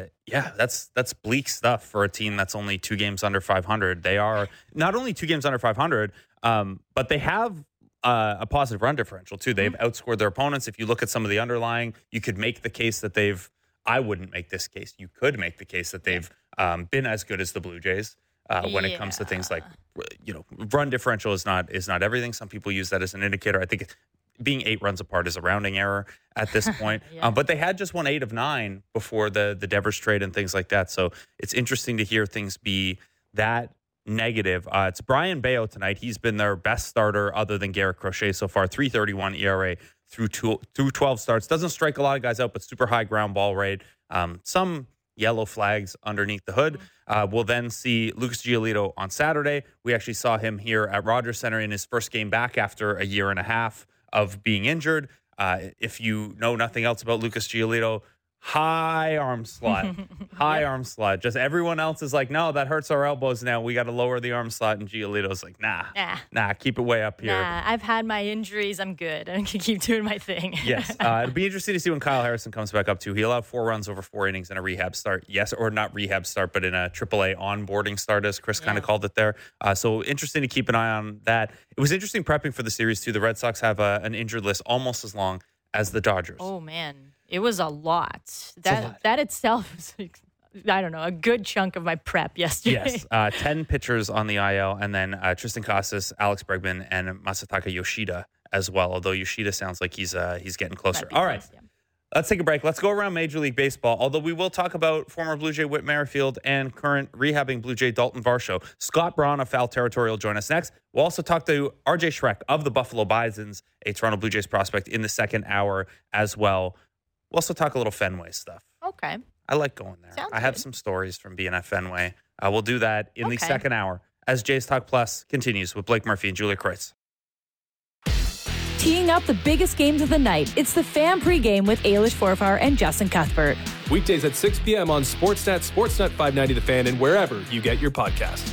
That's bleak stuff for a team that's only 2 games under 500. They are not only 2 games under 500, but they have a positive run differential too. They've outscored their opponents. If you look at some of the underlying, you could make the case that I wouldn't make this case. You could make the case that they've been as good as the Blue Jays when it comes to things like, run differential is not everything. Some people use that as an indicator. I think being 8 runs apart is a rounding error at this point. But they had just won 8 of 9 before the Devers trade and things like that. So it's interesting to hear things be that negative. It's Brayan Bello tonight. He's been their best starter other than Garrett Crochet so far. 3.31 ERA through 12 starts. Doesn't strike a lot of guys out, but super high ground ball rate. Some yellow flags underneath the hood. We'll then see Lucas Giolito on Saturday. We actually saw him here at Rogers Center in his first game back after a year and a half of being injured. If you know nothing else about Lucas Giolito, high arm slot, arm slot. Just everyone else is like, no, that hurts our elbows now. We got to lower the arm slot. And Giolito's like, nah, keep it way up here. Nah, I've had my injuries. I'm good. I can keep doing my thing. Yes. It'll be interesting to see when Kyle Harrison comes back up too. He allowed 4 runs over 4 innings in a rehab start. Yes, or not rehab start, but in a AAA onboarding start, as Chris kind of called it there. So interesting to keep an eye on that. It was interesting prepping for the series too. The Red Sox have an injured list almost as long as the Dodgers. Oh, man. It was a lot. That itself is, I don't know, a good chunk of my prep yesterday. Yes. 10 pitchers on the IL, and then Tristan Casas, Alex Bregman, and Masataka Yoshida as well, although Yoshida sounds like he's getting closer. All right. Close, yeah. Let's take a break. Let's go around Major League Baseball, although we will talk about former Blue Jay Whit Merrifield and current rehabbing Blue Jay Dalton Varsho. Scott Braun of Foul Territory will join us next. We'll also talk to RJ Schreck of the Buffalo Bisons, a Toronto Blue Jays prospect, in the second hour as well. We'll also talk a little Fenway stuff. Okay. I like going there. Sounds I have good. some stories from being at Fenway. We'll do that in the second hour as Jays Talk Plus continues with Blake Murphy and Julia Kreutz. Teeing up the biggest games of the night, it's the Fan Pregame with Ailish Forfar and Justin Cuthbert. Weekdays at 6 p.m. on Sportsnet, Sportsnet 590 The Fan, and wherever you get your podcasts.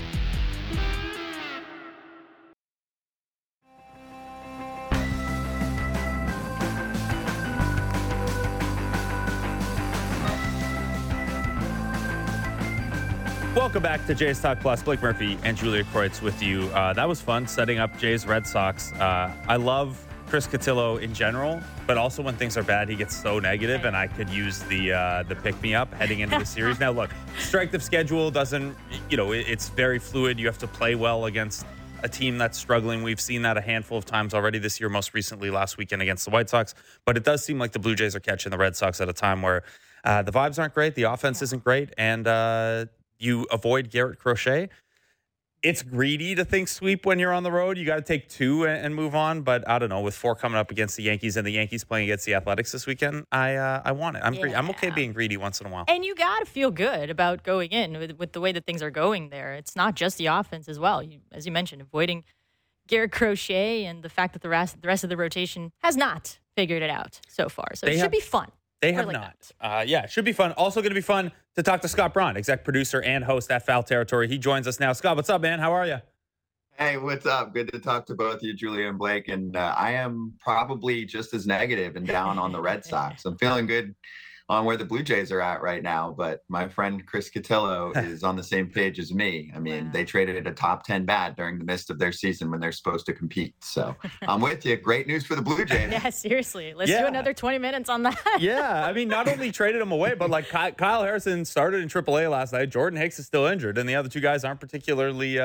Welcome back to Jays Talk Plus. Blake Murphy and Julia Kreutz with you. That was fun, setting up Jays Red Sox. I love Chris Cotillo in general, but also when things are bad, he gets so negative, and I could use the pick-me-up heading into the series. Now, look, strength of schedule doesn't, it's very fluid. You have to play well against a team that's struggling. We've seen that a handful of times already this year, most recently last weekend against the White Sox. But it does seem like the Blue Jays are catching the Red Sox at a time where the vibes aren't great, the offense isn't great, and you avoid Garrett Crochet. It's greedy to think sweep when you're on the road. You got to take 2 and move on. But I don't know, with 4 coming up against the Yankees and the Yankees playing against the Athletics this weekend, I want it. I'm okay being greedy once in a while. And you got to feel good about going in with the way that things are going there. It's not just the offense as well. As you mentioned, avoiding Garrett Crochet and the fact that the rest of the rotation has not figured it out so far. So it should be fun. They have not. It should be fun. Also going to be fun to talk to Scott Braun, exec producer and host at Foul Territory. He joins us now. Scott, what's up, man? How are you? Hey, what's up? Good to talk to both you, Julia and Blake. And I am probably just as negative and down on the Red Sox. I'm feeling good on where the Blue Jays are at right now, but my friend Chris Cotillo is on the same page as me. I mean, they traded a top 10 bat during the midst of their season when they're supposed to compete. So I'm with you. Great news for the Blue Jays. Yeah, seriously. Let's do another 20 minutes on that. Yeah, I mean, not only traded him away, but like Kyle Harrison started in AAA last night. Jordan Hicks is still injured, and the other 2 guys aren't particularly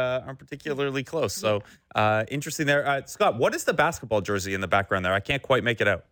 close. So interesting there. Scott, what is the basketball jersey in the background there? I can't quite make it out.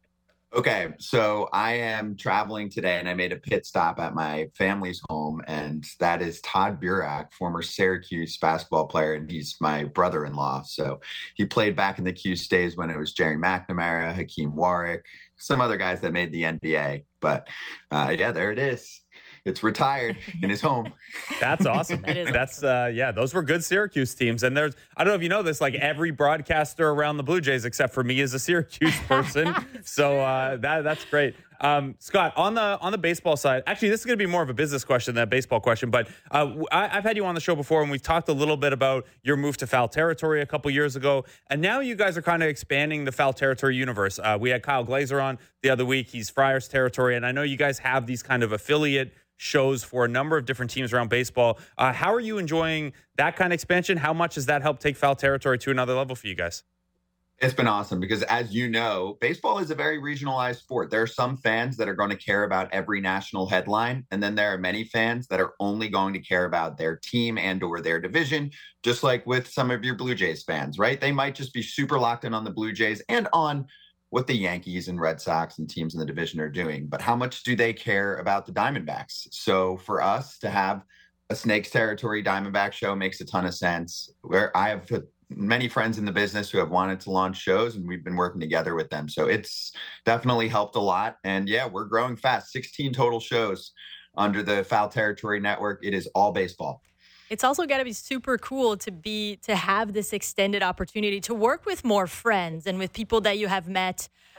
Okay, so I am traveling today, and I made a pit stop at my family's home, and that is Todd Burak, former Syracuse basketball player, and he's my brother-in-law. So he played back in the Cuse days when it was Jerry McNamara, Hakeem Warwick, some other guys that made the NBA. But there it is. It's retired in his home. That's awesome. That's those were good Syracuse teams. And I don't know if you know this, like every broadcaster around the Blue Jays, except for me, is a Syracuse person. So that's great. Scott, on the baseball side, actually, this is going to be more of a business question than a baseball question, but I've had you on the show before, and we've talked a little bit about your move to Foul Territory a couple years ago, and now you guys are kind of expanding the Foul Territory universe. We had Kyle Glazer on the other week. He's Friars Territory, and I know you guys have these kind of affiliate shows for a number of different teams around baseball. How are you enjoying that kind of expansion? How much has that helped take Foul Territory to another level for you guys? It's been awesome because, as you know, baseball is a very regionalized sport. There are some fans that are going to care about every national headline, and then there are many fans that are only going to care about their team and or their division, just like with some of your Blue Jays fans, right? They might just be super locked in on the Blue Jays and on what the Yankees and Red Sox and teams in the division are doing, but how much do they care about the Diamondbacks? So for us to have a Snakes Territory Diamondback show makes a ton of sense. Where I have many friends in the business who have wanted to launch shows, and we've been working together with them. So it's definitely helped a lot. And yeah, we're growing fast. 16 total shows under the Foul Territory Network. It is all baseball. It's also got to be super cool to have this extended opportunity to work with more friends and with people that you have met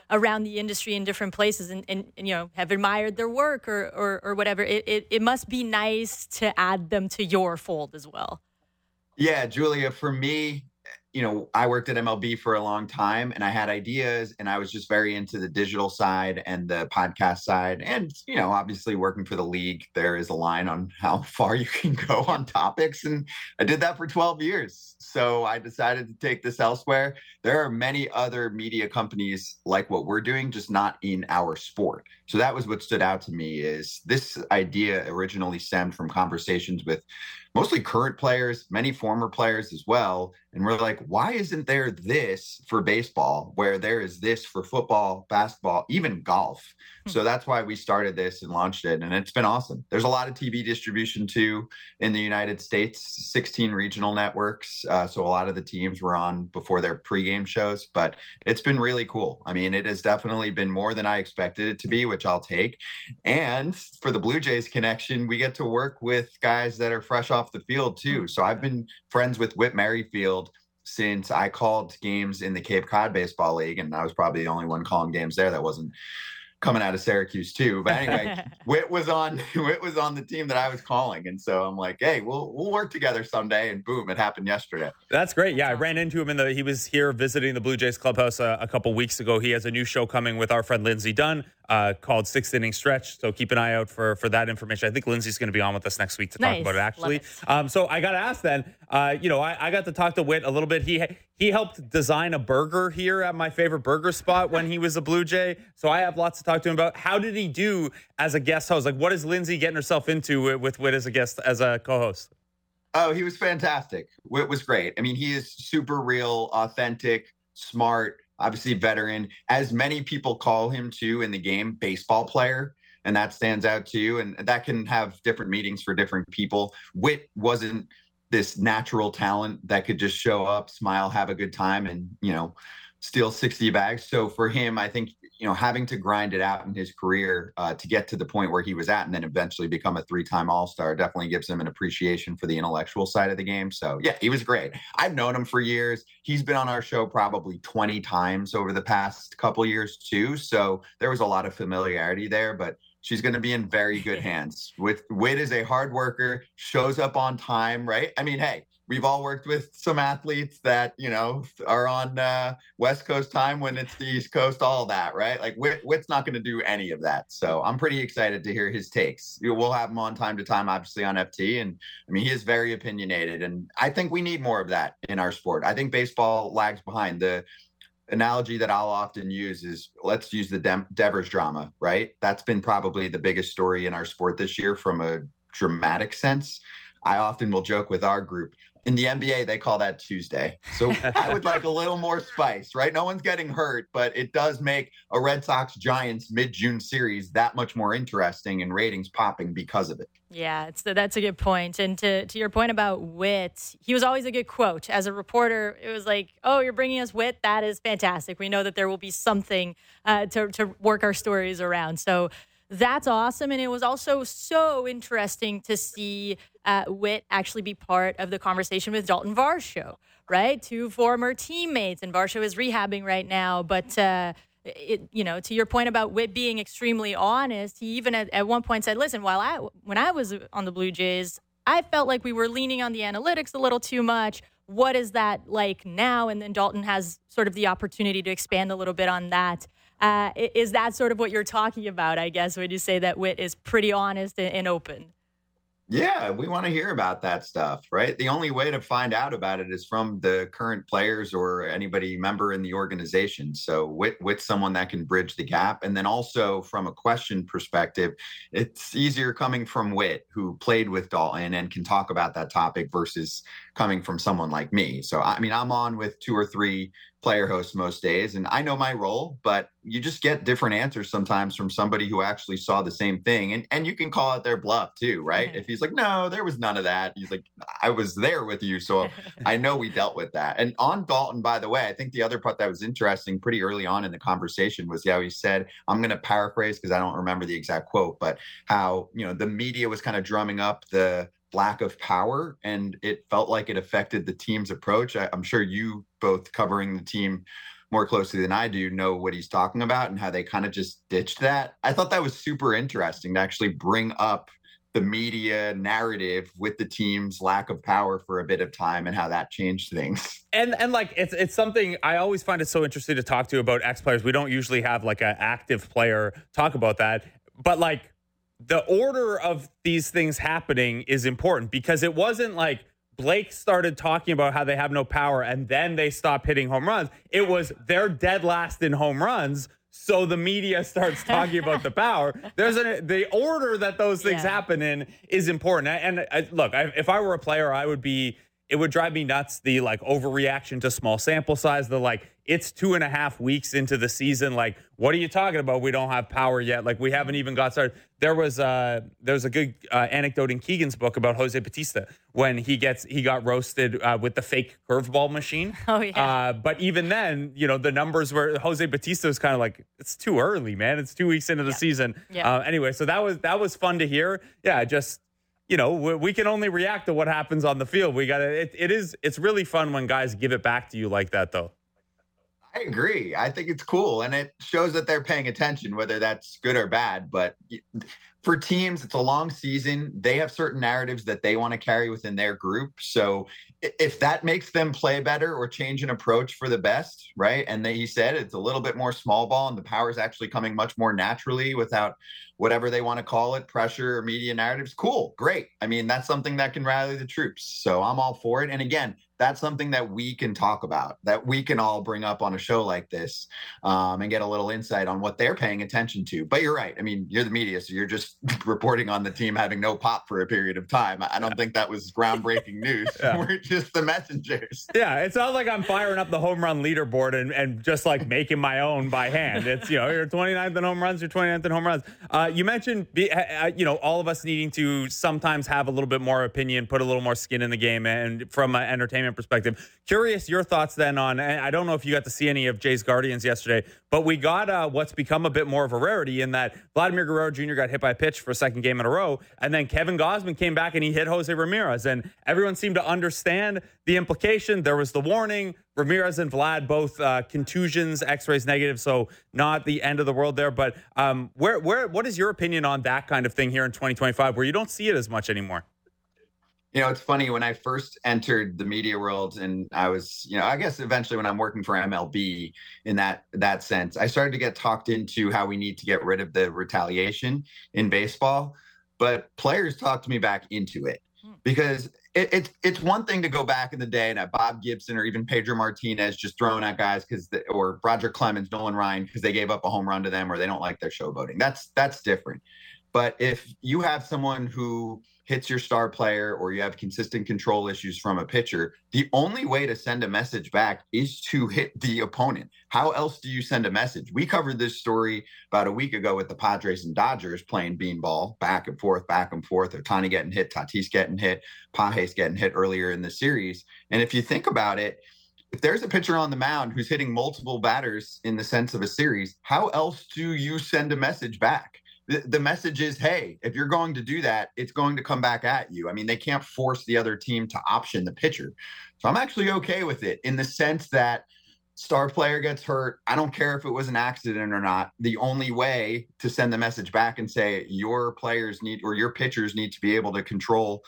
around the industry in different places and you know, have admired their work or whatever, it must be nice to add them to your fold as well. Yeah, Julia, for me, you know, I worked at MLB for a long time and I had ideas and I was just very into the digital side and the podcast side. And, you know, obviously working for the league, there is a line on how far you can go on topics. And I did that for 12 years. So I decided to take this elsewhere. There are many other media companies like what we're doing, just not in our sport. So that was what stood out to me. Is this idea originally stemmed from conversations with mostly current players, many former players as well. And we're like, why isn't there this for baseball where there is this for football, basketball, even golf? So that's why we started this and launched it. And it's been awesome. There's a lot of TV distribution too in the United States, 16 regional networks. So a lot of the teams were on before their pregame shows, but it's been really cool. I mean, it has definitely been more than I expected it to be, which I'll take. And for the Blue Jays connection, we get to work with guys that are fresh off the field too. So I've been friends with Whit Merrifield since I called games in the Cape Cod Baseball League, and I was probably the only one calling games there that wasn't coming out of Syracuse too. But anyway, Whit was on the team that I was calling. And so I'm like, hey, we'll work together someday. And boom, it happened yesterday. That's great. Yeah, I ran into him he was here visiting the Blue Jays clubhouse a couple weeks ago. He has a new show coming with our friend Lindsey Dunn called Sixth Inning Stretch. So keep an eye out for that information. I think Lindsey's going to be on with us next week to talk about it, actually. So I got to ask then, you know, I got to talk to Whit a little bit. He helped design a burger here at my favorite burger spot when he was a Blue Jay. So I have lots to talk to him about. How did he do as a guest host? Like, what is Lindsey getting herself into with Whit as a guest, as a co-host? Oh, he was fantastic. Whit was great. I mean, he is super real, authentic, smart, obviously veteran, as many people call him too in the game, baseball player. And that stands out too. And that can have different meanings for different people. Whit wasn't this natural talent that could just show up, smile, have a good time, and, you know, steal 60 bags. So for him, I think, you know, having to grind it out in his career to get to the point where he was at and then eventually become a 3-time All-Star definitely gives him an appreciation for the intellectual side of the game. So yeah, he was great. I've known him for years. He's been on our show probably 20 times over the past couple years too. So there was a lot of familiarity there, but she's going to be in very good hands. Whit is a hard worker, shows up on time, right? I mean, hey, we've all worked with some athletes that, you know, are on West Coast time when it's the East Coast, all that, right? Like Whit's not going to do any of that. So I'm pretty excited to hear his takes. We'll have him on time to time, obviously on FT. And I mean, he is very opinionated. And I think we need more of that in our sport. I think baseball lags behind. The analogy that I'll often use is, let's use the Devers drama, right? That's been probably the biggest story in our sport this year from a dramatic sense. I often will joke with our group, in the NBA, they call that Tuesday. So I would like a little more spice, right? No one's getting hurt, but it does make a Red Sox Giants mid-June series that much more interesting and ratings popping because of it. Yeah, that's a good point. And to your point about Whit, he was always a good quote. As a reporter, it was like, oh, you're bringing us Whit? That is fantastic. We know that there will be something to work our stories around. So that's awesome. And it was also so interesting to see Whit actually be part of the conversation with Dalton Varsho, right? 2 former teammates. And Varsho is rehabbing right now. But, you know, to your point about Whit being extremely honest, he even at one point said, listen, when I was on the Blue Jays, I felt like we were leaning on the analytics a little too much. What is that like now? And then Dalton has sort of the opportunity to expand a little bit on that. Is that sort of what you're talking about, I guess, when you say that Whit is pretty honest and open? Yeah, we want to hear about that stuff, right? The only way to find out about it is from the current players or anybody member in the organization. So Whit's someone that can bridge the gap. And then also from a question perspective, it's easier coming from Whit, who played with Dalton and can talk about that topic, versus coming from someone like me. So, I mean, I'm on with 2 or 3 player hosts most days, and I know my role, but you just get different answers sometimes from somebody who actually saw the same thing. And you can call it their bluff too, right? If he's like, no, there was none of that. He's like, I was there with you. So I know we dealt with that. And on Dalton, by the way, I think the other part that was interesting pretty early on in the conversation was how he said, I'm going to paraphrase because I don't remember the exact quote, but how, you know, the media was kind of drumming up the lack of power, and it felt like it affected the team's approach. I'm sure you both covering the team more closely than I do know what he's talking about and how they kind of just ditched that. I thought that was super interesting to actually bring up the media narrative with the team's lack of power for a bit of time and how that changed things. And like it's something I always find it so interesting to talk to about ex-players. We don't usually have like an active player talk about that, but like the order of these things happening is important, because it wasn't like Blake started talking about how they have no power and then they stopped hitting home runs. It was they're dead last in home runs, so the media starts talking about the power. The order that those things happen in is important. And look, if I were a player, it would drive me nuts, the like overreaction to small sample size, the like, it's 2.5 weeks into the season. Like, what are you talking about? We don't have power yet. Like, we haven't even got started. There's a good anecdote in Keegan's book about Jose Bautista when he got roasted with the fake curveball machine. Oh yeah. But even then, the numbers were Jose Bautista was kind of like, it's too early, man. It's 2 weeks into the season. Yeah. Anyway, so that was fun to hear. Yeah, just. We can only react to what happens on the field. It's really fun when guys give it back to you like that, though. I agree. I think it's cool. And it shows that they're paying attention, whether that's good or bad. But for teams, it's a long season. They have certain narratives that they want to carry within their group. So if that makes them play better or change an approach for the best, right? And he said it's a little bit more small ball and the power is actually coming much more naturally without whatever they want to call it, pressure or media narratives. Cool. Great. I mean, that's something that can rally the troops. So I'm all for it. And again, that's something that we can talk about, that we can all bring up on a show like this and get a little insight on what they're paying attention to. But you're right. I mean, you're the media, so you're just reporting on the team having no pop for a period of time. I don't think that was groundbreaking news. We're just the messengers. Yeah, it's not like I'm firing up the home run leaderboard and just like making my own by hand. It's, you're 29th in home runs, you're 29th in home runs. You mentioned, all of us needing to sometimes have a little bit more opinion, put a little more skin in the game, and from an entertainment perspective. Curious your thoughts then on, I don't know if you got to see any of Jay's Guardians yesterday, but we got what's become a bit more of a rarity in that Vladimir Guerrero Jr. got hit by a pitch for a second game in a row, and then Kevin Gausman came back and he hit Jose Ramirez, and everyone seemed to understand the implication. There was the warning. Ramirez and Vlad both contusions, x-rays negative, so not the end of the world there. But what is your opinion on that kind of thing here in 2025 where you don't see it as much anymore? It's funny, when I first entered the media world and I was, I guess eventually when I'm working for MLB in that sense, I started to get talked into how we need to get rid of the retaliation in baseball. But players talked me back into it because it's one thing to go back in the day and have Bob Gibson or even Pedro Martinez just throwing at guys or Roger Clemens, Nolan Ryan, because they gave up a home run to them or they don't like their showboating. That's different. But if you have someone who hits your star player or you have consistent control issues from a pitcher, the only way to send a message back is to hit the opponent. How else do you send a message? We covered this story about a week ago with the Padres and Dodgers playing beanball back and forth. Ohtani getting hit, Tatis getting hit, Pages getting hit earlier in the series. And if you think about it, if there's a pitcher on the mound who's hitting multiple batters in the sense of a series, how else do you send a message back? The message is, hey, if you're going to do that, it's going to come back at you. I mean, they can't force the other team to option the pitcher. So I'm actually okay with it in the sense that star player gets hurt. I don't care if it was an accident or not. The only way to send the message back and say your players need or your pitchers need to be able to control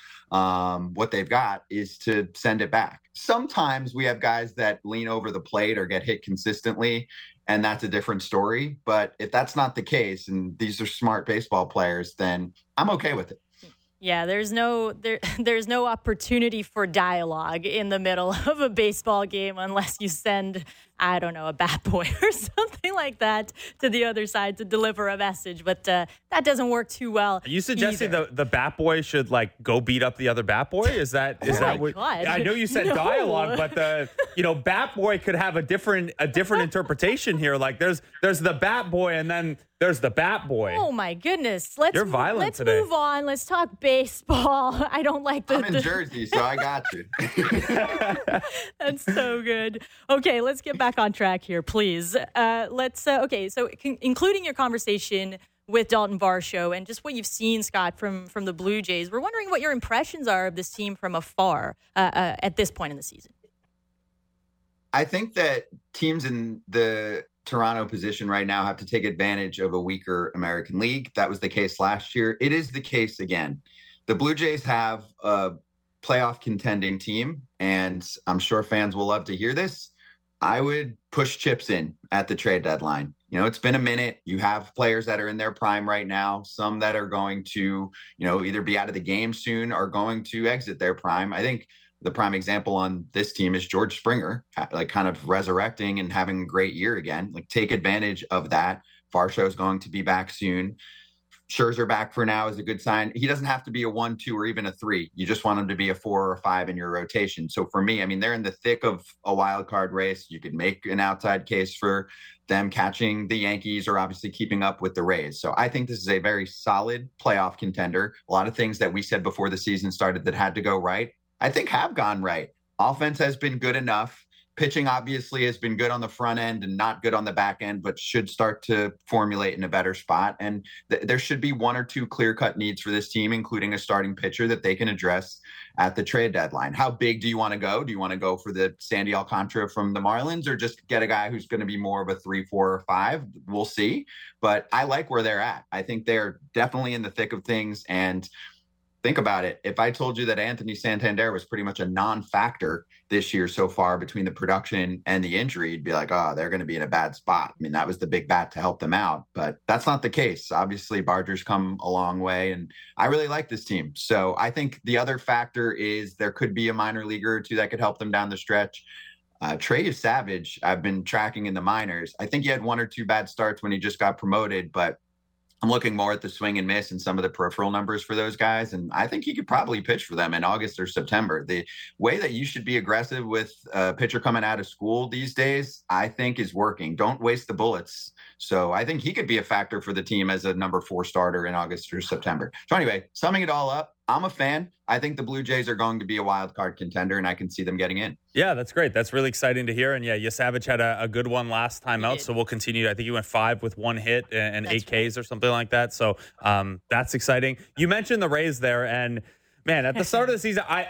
what they've got is to send it back. Sometimes we have guys that lean over the plate or get hit consistently, and that's a different story. But if that's not the case, and these are smart baseball players, then I'm okay with it. Yeah, there's no opportunity for dialogue in the middle of a baseball game unless you send, I don't know, a bat boy or something like that to the other side to deliver a message. But that doesn't work too well. Are you suggesting the bat boy should go beat up the other bat boy? Is that what? God. I know you said dialogue, but the bat boy could have a different interpretation here. Like there's the bat boy and then there's the bat boy. Oh my goodness! You're violent let's today. Move on. Let's talk baseball. I don't like I'm in Jersey, so I got you. That's so good. Okay, let's get back on track here, please. Including your conversation with Dalton Varsho and just what you've seen, Scott, from the Blue Jays, we're wondering what your impressions are of this team from afar at this point in the season. I think that teams in the Toronto position right now have to take advantage of a weaker American League. That was the case last year. It is the case again. The Blue Jays have a playoff contending team, and I'm sure fans will love to hear this. I would push chips in at the trade deadline. It's been a minute. You have players that are in their prime right now, some that are going to, either be out of the game soon or going to exit their prime. I think the prime example on this team is George Springer, like kind of resurrecting and having a great year again. Like, take advantage of that. Varsho is going to be back soon. Scherzer back for now is a good sign. He doesn't have to be a 1, 2, or even a 3. You just want him to be a 4 or 5 in your rotation. So for me, I mean, they're in the thick of a wild card race. You could make an outside case for them catching the Yankees or obviously keeping up with the Rays. So I think this is a very solid playoff contender. A lot of things that we said before the season started that had to go right, I think have gone right. Offense has been good enough. Pitching obviously has been good on the front end and not good on the back end, but should start to formulate in a better spot. And there should be 1 or 2 clear-cut needs for this team, including a starting pitcher that they can address at the trade deadline. How big do you want to go? Do you want to go for the Sandy Alcantara from the Marlins, or just get a guy who's going to be more of a 3, 4, or 5? We'll see. But I like where they're at. I think they're definitely in the thick of things. And think about it. If I told you that Anthony Santander was pretty much a non-factor this year so far between the production and the injury, you'd be like, oh, they're going to be in a bad spot. I mean, that was the big bat to help them out, but that's not the case. Obviously, Barger's come a long way, and I really like this team. So I think the other factor is there could be a minor leaguer or two that could help them down the stretch. Trey Savage, I've been tracking in the minors. I think he had 1 or 2 bad starts when he just got promoted, but I'm looking more at the swing and miss and some of the peripheral numbers for those guys. And I think he could probably pitch for them in August or September. The way that you should be aggressive with a pitcher coming out of school these days, I think is working. Don't waste the bullets. So I think he could be a factor for the team as a number 4 starter in August or September. So anyway, summing it all up, I'm a fan. I think the Blue Jays are going to be a wild card contender, and I can see them getting in. Yeah, that's great. That's really exciting to hear. And yeah, Savage had a good one last time out, so we'll continue. I think he went 5 with 1 hit and 8 Ks or something like that. So that's exciting. You mentioned the Rays there, and man, at the start of the season, I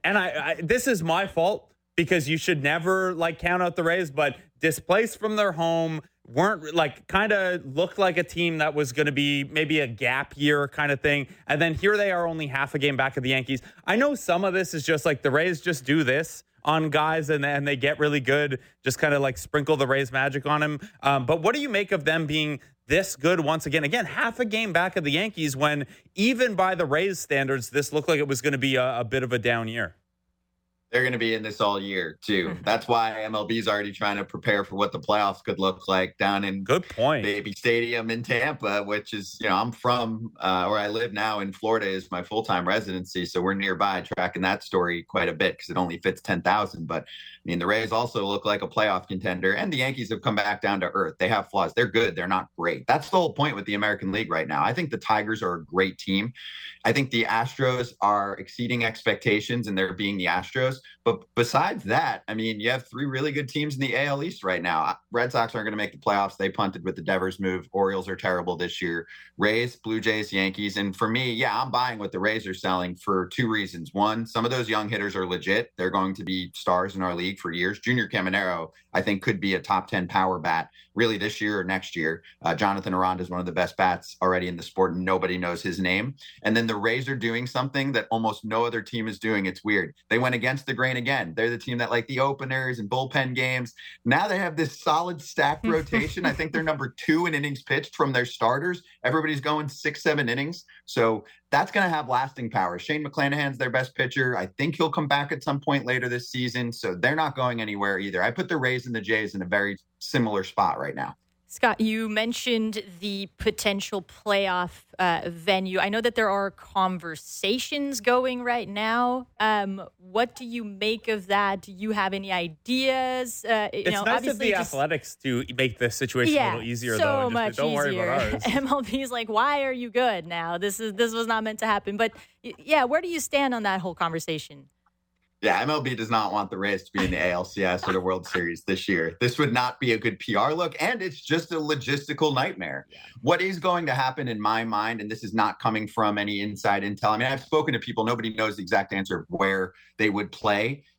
this is my fault because you should never count out the Rays, but displaced from their home, weren't kind of looked like a team that was going to be maybe a gap year kind of thing. And then here they are only half a game back of the Yankees. I know some of this is just the Rays just do this on guys and they get really good, just kind of sprinkle the Rays magic on them. But what do you make of them being this good once again? Again, half a game back of the Yankees when even by the Rays standards, this looked like it was going to be a bit of a down year. They're going to be in this all year, too. That's why MLB is already trying to prepare for what the playoffs could look like down in Good point. Baby Stadium in Tampa, which is, I'm from where I live now in Florida is my full-time residency. So we're nearby tracking that story quite a bit because it only fits 10,000. But I mean, the Rays also look like a playoff contender, and the Yankees have come back down to earth. They have flaws. They're good. They're not great. That's the whole point with the American League right now. I think the Tigers are a great team. I think the Astros are exceeding expectations, and they're being the Astros. But besides that, I mean, you have 3 really good teams in the AL East right now. Red Sox aren't going to make the playoffs. They punted with the Devers move. Orioles are terrible this year. Rays, Blue Jays, Yankees. And for me, yeah, I'm buying what the Rays are selling for 2 reasons. One, some of those young hitters are legit. They're going to be stars in our league for years. Junior Caminero, I think, could be a top 10 power bat really this year or next year. Jonathan Aranda is one of the best bats already in the sport, and nobody knows his name. And then the Rays are doing something that almost no other team is doing. It's weird. They went against the grain again. They're the team that the openers and bullpen games. Now they have this solid stacked rotation. I think they're number 2 in innings pitched from their starters. Everybody's going 6-7 innings. So that's going to have lasting power. Shane McClanahan's their best pitcher. I think he'll come back at some point later this season. So they're not going anywhere either. I put the Rays and the Jays in a very similar spot right now. Scott, you mentioned the potential playoff venue. I know that there are conversations going right now. What do you make of that? Do you have any ideas? It's nice of the Athletics to make this situation a little easier, though. So much don't easier. Worry about ours. MLB's why are you good now? This was not meant to happen. But yeah, where do you stand on that whole conversation? Yeah, MLB does not want the Rays to be in the ALCS or the World Series this year. This would not be a good PR look, and it's just a logistical nightmare. Yeah. What is going to happen in my mind, and this is not coming from any inside intel. I mean, I've spoken to people. Nobody knows the exact answer of where they would play.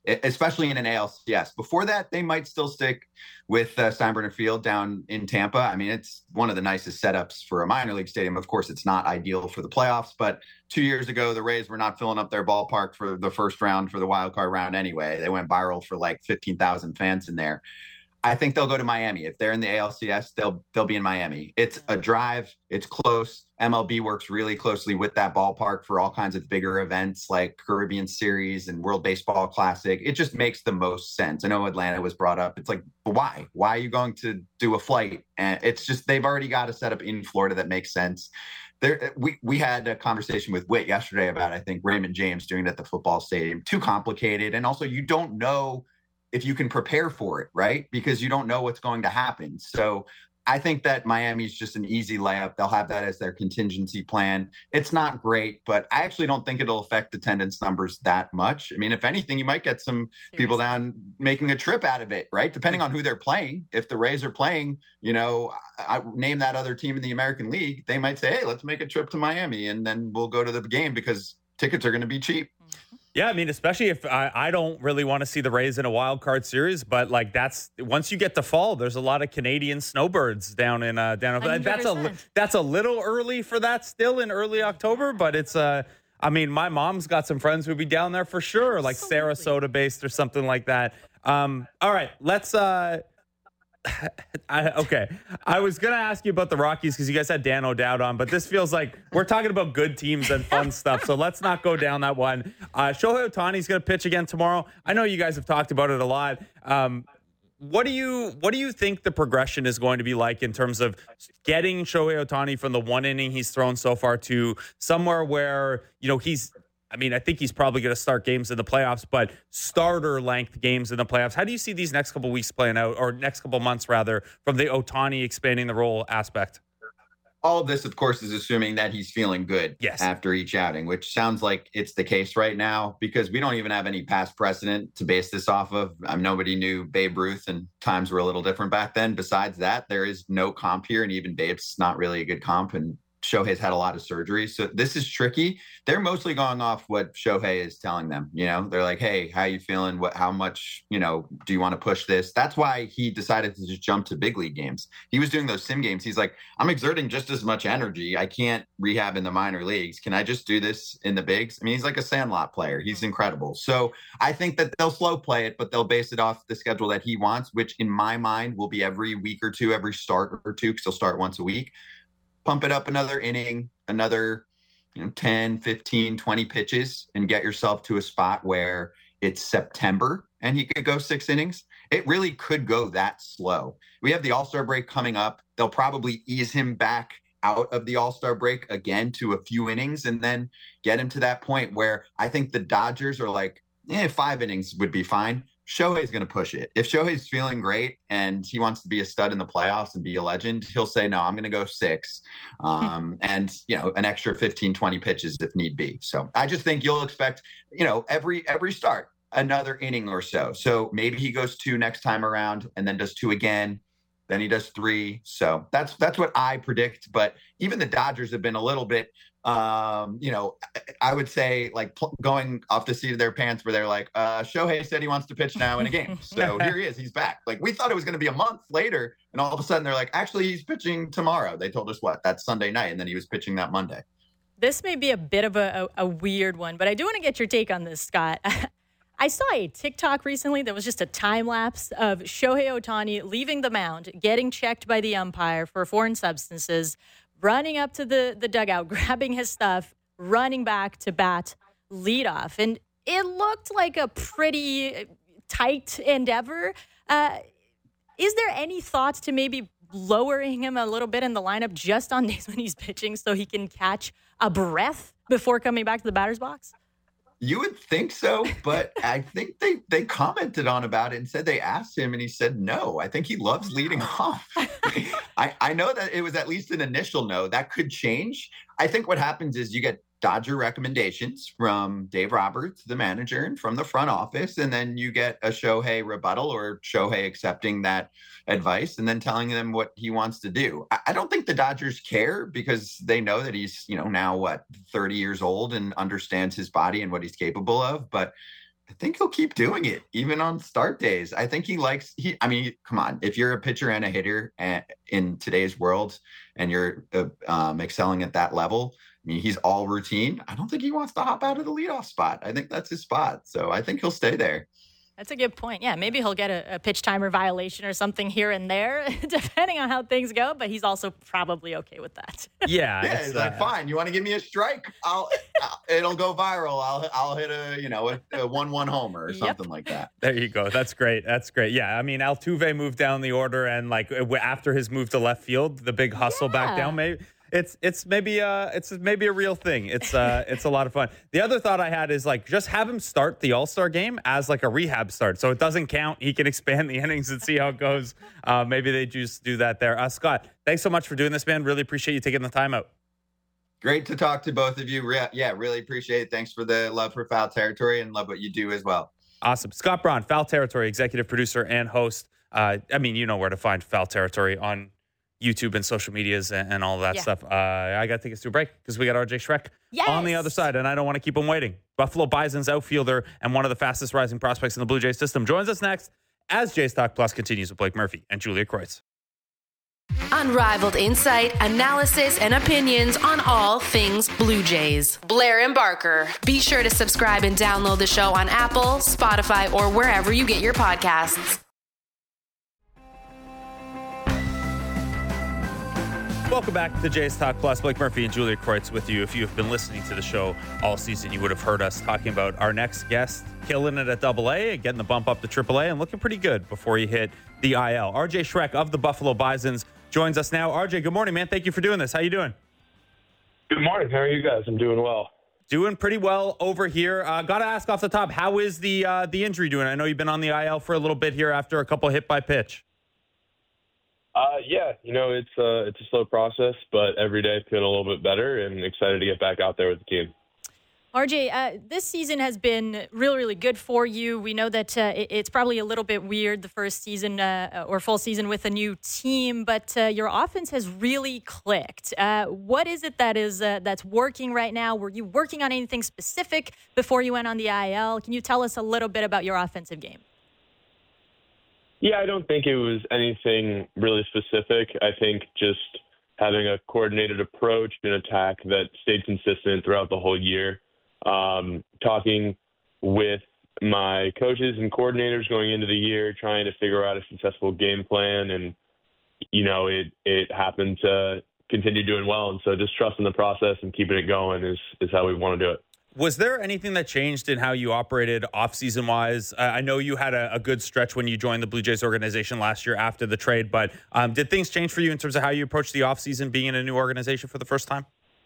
especially in an ALCS. Before that, they might still stick with Steinbrenner Field down in Tampa. I mean, it's one of the nicest setups for a minor league stadium. Of course, it's not ideal for the playoffs, but 2 years ago, the Rays were not filling up their ballpark for the first round for the wild card round anyway. They went viral for like 15,000 fans in there. I think they'll go to Miami. If they're in the ALCS, they'll be in Miami. It's a drive. It's close. MLB works really closely with that ballpark for all kinds of bigger events like Caribbean Series and World Baseball Classic. It just makes the most sense. I know Atlanta was brought up. It's like, why? Why are you going to do a flight? And it's just they've already got a setup in Florida that makes sense. We had a conversation with Whit yesterday about, I think, Raymond James doing it at the football stadium. Too complicated. And also you don't know if you can prepare for it, right? Because you don't know what's going to happen. So I think that Miami's just an easy layup. They'll have that as their contingency plan. It's not great, but I actually don't think it'll affect attendance numbers that much. I mean, if anything, you might get some people down making a trip out of it, right? Depending on who they're playing. If the Rays are playing, I name that other team in the American League, they might say, hey, let's make a trip to Miami and then we'll go to the game because tickets are going to be cheap. Yeah, I mean, especially if I don't really want to see the Rays in a wild card series, but like that's once you get to fall, there's a lot of Canadian snowbirds down in that's a little early for that still in early October, but it's I mean, my mom's got some friends who'd be down there for sure, like Sarasota based or something like that. All right, let's okay. I was going to ask you about the Rockies because you guys had Dan O'Dowd on, but this feels like we're talking about good teams and fun stuff. So let's not go down that one. Shohei Ohtani's going to pitch again tomorrow. I know you guys have talked about it a lot. What do you think the progression is going to be like in terms of getting Shohei Ohtani from the one inning he's thrown so far to somewhere where, I think he's probably going to start games in the playoffs, but starter length games in the playoffs. How do you see these next couple weeks playing out, or next couple months rather, from the Ohtani expanding the role aspect? All of this, of course, is assuming that he's feeling good after each outing, which sounds like it's the case right now because we don't even have any past precedent to base this off of. Nobody knew Babe Ruth, and times were a little different back then. Besides that, there is no comp here, and even Babe's not really a good comp, and Shohei's had a lot of surgery. So this is tricky. They're mostly going off what Shohei is telling them. They're like, hey, how you feeling? How much, do you want to push this? That's why he decided to just jump to big league games. He was doing those sim games. He's like, I'm exerting just as much energy. I can't rehab in the minor leagues. Can I just do this in the bigs? I mean, he's like a Sandlot player. He's incredible. So I think that they'll slow play it, but they'll base it off the schedule that he wants, which in my mind will be every week or two, every start or two, because he'll start once a week. Pump it up another inning, another 10, 15, 20 pitches, and get yourself to a spot where it's September and he could go 6 innings. It really could go that slow. We have the All-Star break coming up. They'll probably ease him back out of the All-Star break again to a few innings and then get him to that point where I think the Dodgers are like, 5 innings would be fine. Shohei's going to push it. If Shohei's feeling great and he wants to be a stud in the playoffs and be a legend, he'll say, no, I'm going to go 6 and, an extra 15, 20 pitches if need be. So I just think you'll expect, every start, another inning or so. So maybe he goes 2 next time around and then does 2 again. Then he does 3. So that's what I predict. But even the Dodgers have been a little bit, I would say like going off the seat of their pants where they're like, Shohei said he wants to pitch now in a game. So here he is. He's back. Like we thought it was going to be a month later. And all of a sudden they're like, actually, he's pitching tomorrow. They told us that's Sunday night. And then he was pitching that Monday. This may be a bit of a weird one, but I do want to get your take on this, Scott. I saw a TikTok recently that was just a time lapse of Shohei Ohtani leaving the mound, getting checked by the umpire for foreign substances, running up to the dugout, grabbing his stuff, running back to bat leadoff. And it looked like a pretty tight endeavor. Is there any thoughts to maybe lowering him a little bit in the lineup just on days when he's pitching so he can catch a breath before coming back to the batter's box? You would think so, but I think they commented on about it and said they asked him and he said no. I think he loves leading off. I know that it was at least an initial no. That could change. I think what happens is you get Dodger recommendations from Dave Roberts, the manager, and from the front office, and then you get a Shohei rebuttal or Shohei accepting that advice and then telling them what he wants to do. I don't think the Dodgers care because they know that he's, now 30 years old and understands his body and what he's capable of. But I think he'll keep doing it even on start days. I think I mean, come on, if you're a pitcher and a hitter in today's world and you're excelling at that level, I mean, he's all routine. I don't think he wants to hop out of the leadoff spot. I think that's his spot. So I think he'll stay there. That's a good point. Yeah, maybe he'll get a pitch timer violation or something here and there, depending on how things go. But he's also probably okay with that. Yeah, it's like, fine. You want to give me a strike? It'll go viral. I'll hit a 1-1 homer or something like that. There you go. That's great. Yeah, I mean, Altuve moved down the order, and like after his move to left field, the big hustle back down. Maybe it's maybe a real thing. It's a lot of fun. The other thought I had is like just have him start the All-Star game as like a rehab start, so it doesn't count. He can expand the innings and see how it goes. Maybe they just do that there. Scott, thanks so much for doing this, man. Really appreciate you taking the time out. Great to talk to both of you. Yeah, really appreciate it. Thanks for the love for Foul Territory and love what you do as well. Awesome. Scott Braun, Foul Territory, executive producer and host. I mean, you know where to find Foul Territory on YouTube and social medias and all that stuff. I got to take us to a break because we got RJ Schreck on the other side, and I don't want to keep him waiting. Buffalo Bison's outfielder and one of the fastest rising prospects in the Blue Jays system joins us next as Jays Talk Plus continues with Blake Murphy and Julia Kreutz. Unrivaled insight, analysis, and opinions on all things Blue Jays. Blair and Barker. Be sure to subscribe and download the show on Apple, Spotify, or wherever you get your podcasts. Welcome back to the Jays Talk Plus. Blake Murphy and Julia Kreutz with you. If you have been listening to the show all season, you would have heard us talking about our next guest killing it at AA and getting the bump up to AAA and looking pretty good before he hit the IL. RJ Schreck of the Buffalo Bisons joins us now. RJ, good morning, man. Thank you for doing this. How you doing? Good morning. How are you guys? I'm doing well. Doing pretty well over here. Got to ask off the top, how is the injury doing? I know you've been on the IL for a little bit here after a couple hit by pitch. Yeah, it's a slow process, but every day feeling a little bit better and excited to get back out there with the team. RJ, this season has been really, really good for you. We know that it's probably a little bit weird the first season or full season with a new team, but your offense has really clicked. What is it that's working right now? Were you working on anything specific before you went on the IL? Can you tell us a little bit about your offensive game? Yeah, I don't think it was anything really specific. I think just having a coordinated approach and attack that stayed consistent throughout the whole year. Talking with my coaches and coordinators going into the year, trying to figure out a successful game plan. And, it happened to continue doing well. And so just trusting the process and keeping it going is how we want to do it. Was there anything that changed in how you operated off-season wise? I know you had a good stretch when you joined the Blue Jays organization last year after the trade, but did things change for you in terms of how you approached the off-season being in a new organization for the first time?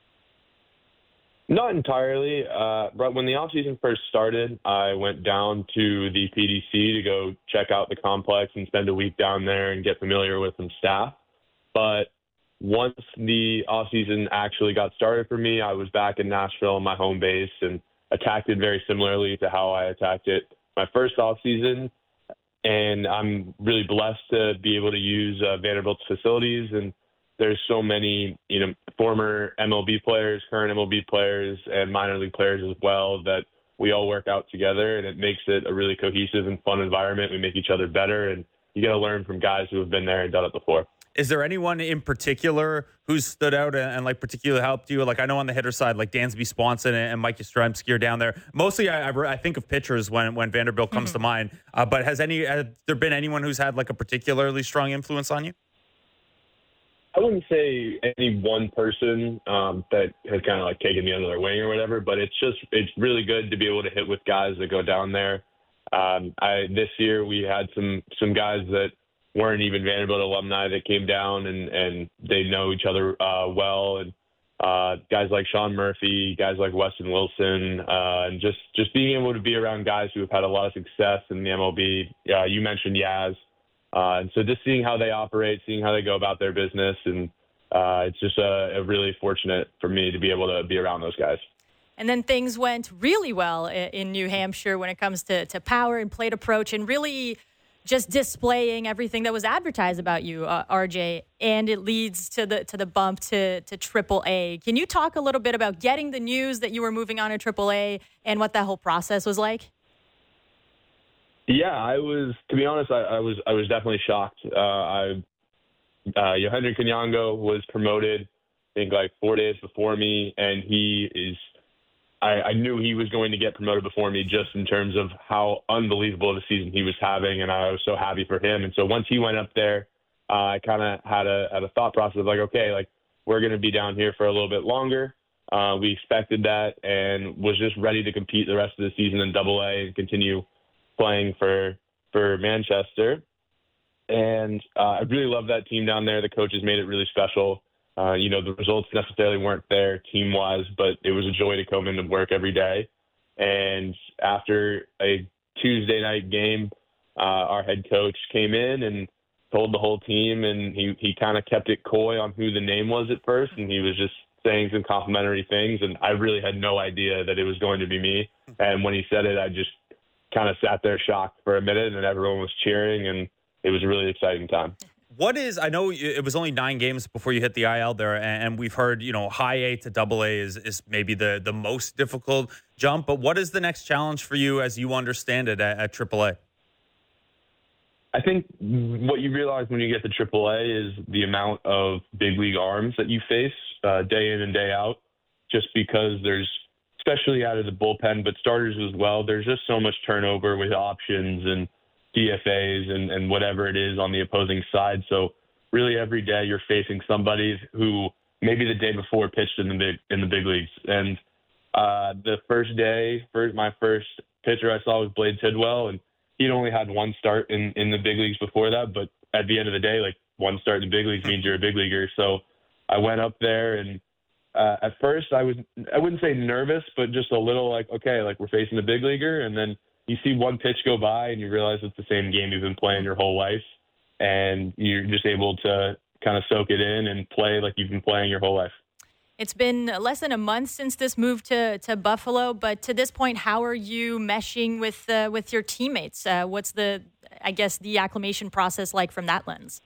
Not entirely. But when the off-season first started, I went down to the PDC to go check out the complex and spend a week down there and get familiar with some staff. But once the offseason actually got started for me, I was back in Nashville, my home base, and attacked it very similarly to how I attacked it my first offseason. And I'm really blessed to be able to use Vanderbilt's facilities. And there's so many, former MLB players, current MLB players, and minor league players as well that we all work out together, and it makes it a really cohesive and fun environment. We make each other better, and you got to learn from guys who have been there and done it before. Is there anyone in particular who stood out and like particularly helped you? Like I know on the hitter side, like Dansby Swanson and Mike Yastrzemski are down there. Mostly, I think of pitchers when Vanderbilt comes to mind. But has there been anyone who's had like a particularly strong influence on you? I wouldn't say any one person that has kind of like taken me under their wing or whatever, but it's really good to be able to hit with guys that go down there. This year we had some guys that weren't even Vanderbilt alumni that came down and they know each other well. And guys like Sean Murphy, guys like Weston Wilson, and just being able to be around guys who have had a lot of success in the MLB. You mentioned Yaz. And so just seeing how they operate, seeing how they go about their business. And it's just a really fortunate for me to be able to be around those guys. And then things went really well in New Hampshire when it comes to power and plate approach and really just displaying everything that was advertised about you, RJ, and it leads to the bump to AAA. Can you talk a little bit about getting the news that you were moving on to AAA and what that whole process was like? Yeah, to be honest, I was definitely shocked. Yohendrick Kanyango was promoted, I think, like 4 days before me, and I knew he was going to get promoted before me just in terms of how unbelievable of a season he was having, and I was so happy for him. And so once he went up there, I kind of had a thought process of like, okay, like we're going to be down here for a little bit longer. We expected that and was just ready to compete the rest of the season in AA and continue playing for Manchester. And I really love that team down there. The coaches made it really special. The results necessarily weren't there team-wise, but it was a joy to come into work every day. And after a Tuesday night game, our head coach came in and told the whole team, and he kind of kept it coy on who the name was at first, and he was just saying some complimentary things, and I really had no idea that it was going to be me. And when he said it, I just kind of sat there shocked for a minute, and everyone was cheering, and it was a really exciting time. I know it was only 9 games before you hit the IL there, and we've heard, high A to AA is maybe the most difficult jump, but what is the next challenge for you as you understand it at AAA? I think what you realize when you get to AAA is the amount of big league arms that you face day in and day out, just because there's, especially out of the bullpen, but starters as well, there's just so much turnover with options and DFAs and whatever it is on the opposing side. So really every day you're facing somebody who maybe the day before pitched in the big leagues. And the first day, my first pitcher I saw was Blade Tidwell, and he'd only had one start in the big leagues before that. But at the end of the day, like, one start in the big leagues means you're a big leaguer. So I went up there, and at first I wouldn't say nervous, but just a little like, okay, like we're facing a big leaguer. And then you see one pitch go by and you realize it's the same game you've been playing your whole life. And you're just able to kind of soak it in and play like you've been playing your whole life. It's been less than a month since this move to Buffalo, but to this point, how are you meshing with your teammates? What's the acclimation process like from that lens?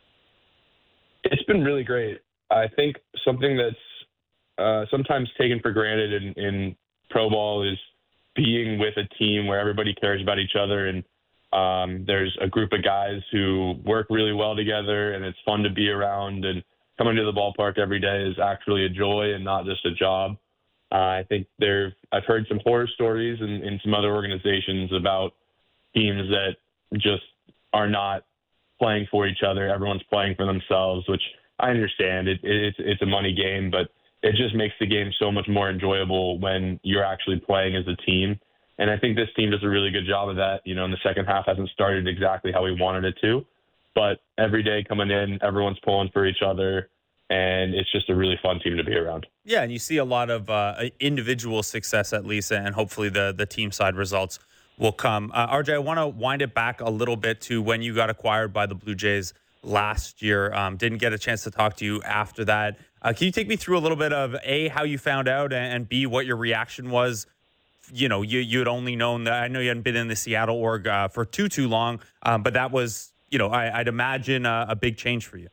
It's been really great. I think something that's sometimes taken for granted in pro ball is being with a team where everybody cares about each other, and there's a group of guys who work really well together, and it's fun to be around, and coming to the ballpark every day is actually a joy and not just a job. I think I've heard some horror stories in some other organizations about teams that just are not playing for each other. Everyone's playing for themselves, which I understand. It's a money game, but it just makes the game so much more enjoyable when you're actually playing as a team. And I think this team does a really good job of that. In the second half hasn't started exactly how we wanted it to, but every day coming in, everyone's pulling for each other, and it's just a really fun team to be around. Yeah, and you see a lot of individual success at least, and hopefully the team side results will come. RJ, I want to wind it back a little bit to when you got acquired by the Blue Jays last year. Didn't get a chance to talk to you after that. Can you take me through a little bit of A, how you found out, and B, what your reaction was? You had only known that, I know you hadn't been in the Seattle org for too long, but that was, I'd imagine a big change for you.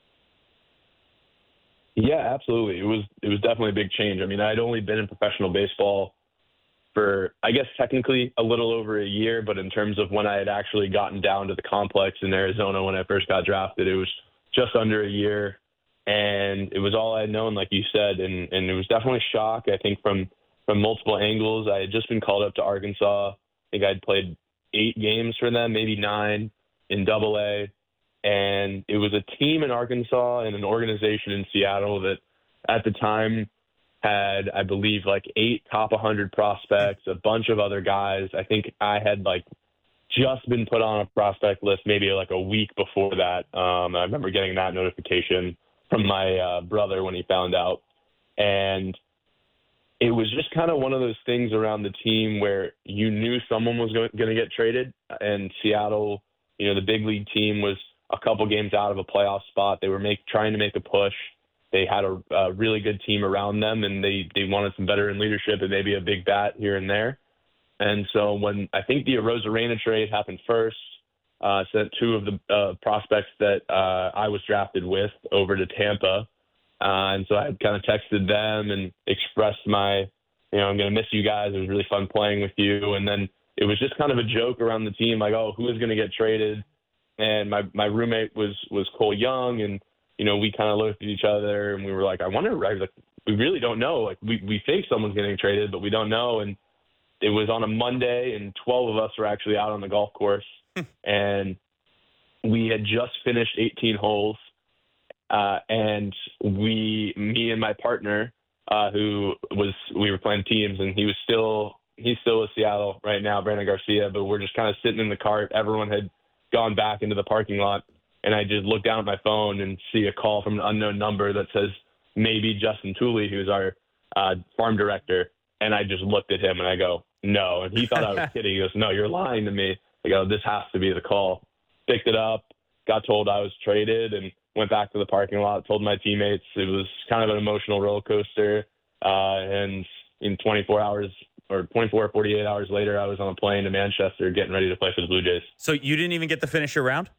Yeah, absolutely. It was definitely a big change. I mean, I'd only been in professional baseball for, I guess, technically a little over a year, but in terms of when I had actually gotten down to the complex in Arizona when I first got drafted, it was just under a year, and it was all I had known, like you said, and it was definitely a shock, I think, from multiple angles. I had just been called up to Arkansas. I think I'd played 8 games for them, maybe 9 in AA. And it was a team in Arkansas and an organization in Seattle that at the time had, I believe, like 8 top 100 prospects, a bunch of other guys. I think I had just been put on a prospect list maybe like a week before that. I remember getting that notification from my brother when he found out. And it was just kind of one of those things around the team where you knew someone was going to get traded. And Seattle, the big league team, was a couple games out of a playoff spot. They were trying to make a push. They had a really good team around them, and they wanted some veteran leadership and maybe a big bat here and there. And so when I think the Arozarena trade happened first, sent 2 of the prospects that I was drafted with over to Tampa. And so I had kind of texted them and expressed my, I'm going to miss you guys. It was really fun playing with you. And then it was just kind of a joke around the team, like, oh, who is going to get traded? And my roommate was Cole Young, and we kind of looked at each other and we were like, I wonder, right? Like, we really don't know. Like, we think someone's getting traded, but we don't know. And it was on a Monday, and 12 of us were actually out on the golf course, and we had just finished 18 holes, and me and my partner, we were playing teams, and he's still with Seattle right now, Brandon Garcia, but we're just kind of sitting in the cart. Everyone had gone back into the parking lot, and I just look down at my phone and see a call from an unknown number that says maybe Justin Tooley, who's our farm director. And I just looked at him and I go, no. And he thought I was kidding. He goes, no, you're lying to me. I go, this has to be the call. Picked it up, got told I was traded, and went back to the parking lot, told my teammates. It was kind of an emotional roller coaster. And in 24 or 48 hours later, I was on a plane to Manchester getting ready to play for the Blue Jays. So you didn't even get to finish your round?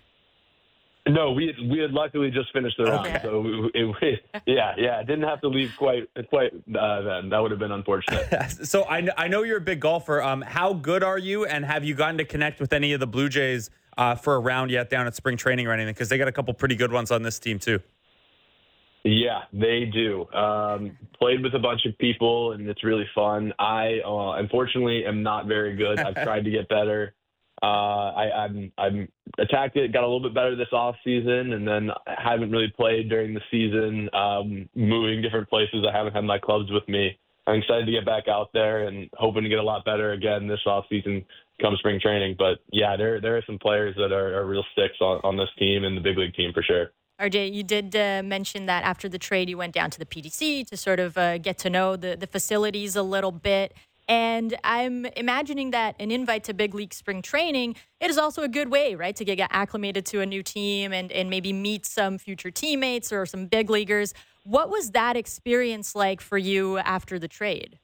No, we had luckily just finished the round, so it didn't have to leave quite then. That would have been unfortunate. So I know you're a big golfer. How good are you, and have you gotten to connect with any of the Blue Jays for a round yet down at spring training or anything? Because they got a couple pretty good ones on this team too. Yeah, they do. Played with a bunch of people, and it's really fun. I unfortunately am not very good. I've tried to get better. I'm attacked it, got a little bit better this off season, and then I haven't really played during the season, moving different places. I haven't had my clubs with me. I'm excited to get back out there and hoping to get a lot better again this off season come spring training. But yeah, there are some players that are real sticks on this team and the big league team for sure. RJ, you did mention that after the trade, you went down to the PDC to sort of get to know the facilities a little bit. And I'm imagining that an invite to big league spring training, it is also a good way, right, to get acclimated to a new team and maybe meet some future teammates or some big leaguers. What was that experience like for you after the trade?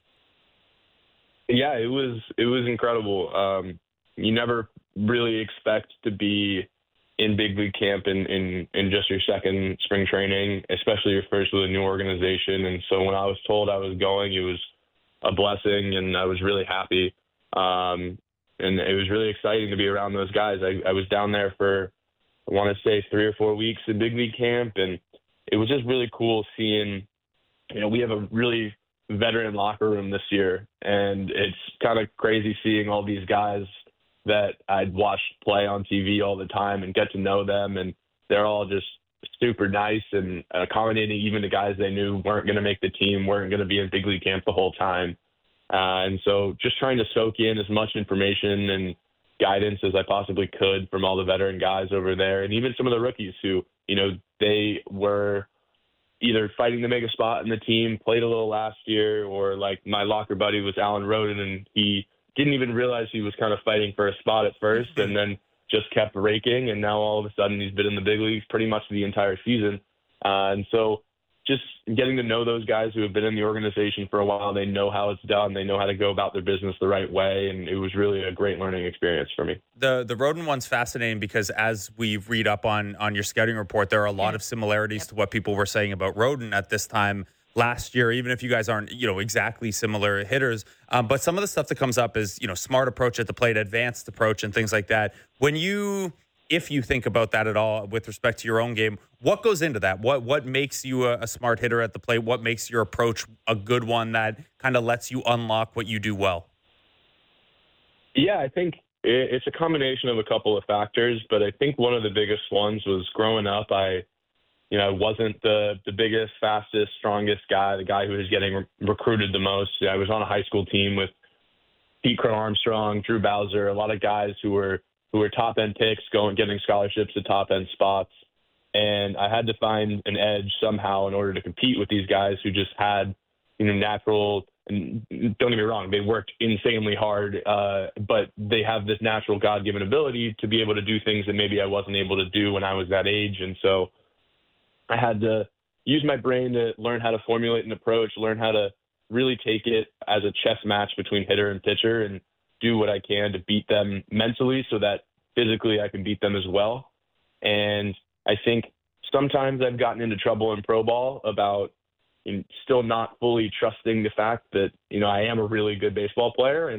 Yeah, it was incredible. You never really expect to be in big league camp in just your second spring training, especially your first with a new organization. And so when I was told I was going, it was a blessing, and I was really happy. And it was really exciting to be around those guys. I was down there for, I want to say, 3 or 4 weeks in big league camp, and it was just really cool seeing, we have a really veteran locker room this year, and it's kind of crazy seeing all these guys that I'd watched play on TV all the time and get to know them, and they're all just super nice and accommodating, even to guys they knew weren't going to make the team, weren't going to be in big league camp the whole time. And so just trying to soak in as much information and guidance as I possibly could from all the veteran guys over there, and even some of the rookies who, they were either fighting to make a spot in the team, played a little last year, or like my locker buddy was Alan Roden, and he didn't even realize he was kind of fighting for a spot at first, and then just kept raking, and now all of a sudden he's been in the big leagues pretty much the entire season. And so just getting to know those guys who have been in the organization for a while, they know how it's done, they know how to go about their business the right way, and it was really a great learning experience for me. The Roden one's fascinating because as we read up on your scouting report, there are a lot of similarities to what people were saying about Roden at this time last year, even if you guys aren't, exactly similar hitters. But some of the stuff that comes up is, smart approach at the plate, advanced approach, and things like that. If you think about that at all with respect to your own game, what goes into that? What makes you a smart hitter at the plate? What makes your approach a good one that kind of lets you unlock what you do well? Yeah, I think it's a combination of a couple of factors, but I think one of the biggest ones was growing up, I wasn't the biggest, fastest, strongest guy, the guy who was getting recruited the most. I was on a high school team with Pete Crow Armstrong, Drew Bowser, a lot of guys who were top-end picks, getting scholarships to top-end spots. And I had to find an edge somehow in order to compete with these guys who just had, natural, and don't get me wrong, they worked insanely hard, but they have this natural God-given ability to be able to do things that maybe I wasn't able to do when I was that age. And so I had to use my brain to learn how to formulate an approach, learn how to really take it as a chess match between hitter and pitcher and do what I can to beat them mentally so that physically I can beat them as well. And I think sometimes I've gotten into trouble in pro ball about still not fully trusting the fact that, I am a really good baseball player. And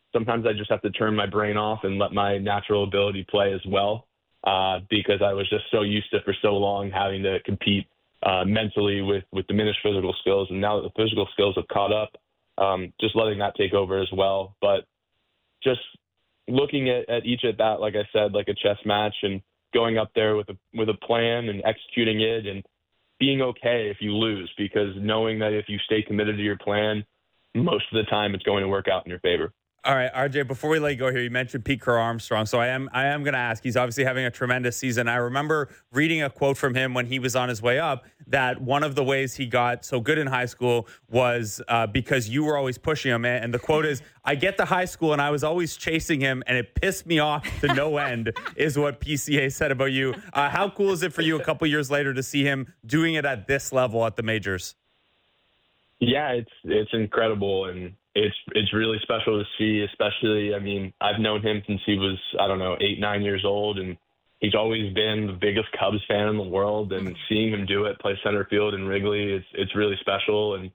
sometimes I just have to turn my brain off and let my natural ability play as well, because I was just so used to for so long having to compete mentally with diminished physical skills. And now that the physical skills have caught up, just letting that take over as well. But just looking at each at bat, like I said, like a chess match, and going up there with a plan and executing it and being okay if you lose, because knowing that if you stay committed to your plan, most of the time it's going to work out in your favor. All right, RJ, before we let you go here, you mentioned Pete Crow Armstrong. So I am going to ask, he's obviously having a tremendous season. I remember reading a quote from him when he was on his way up, that one of the ways he got so good in high school was because you were always pushing him. And the quote is, I get to high school and I was always chasing him and it pissed me off to no end, is what PCA said about you. How cool is it for you a couple years later to see him doing it at this level at the majors? Yeah, it's incredible, and it's really special to see, especially, I mean, I've known him since he was, 8, 9 years old, and he's always been the biggest Cubs fan in the world, and seeing him do it, play center field in Wrigley, it's really special. And,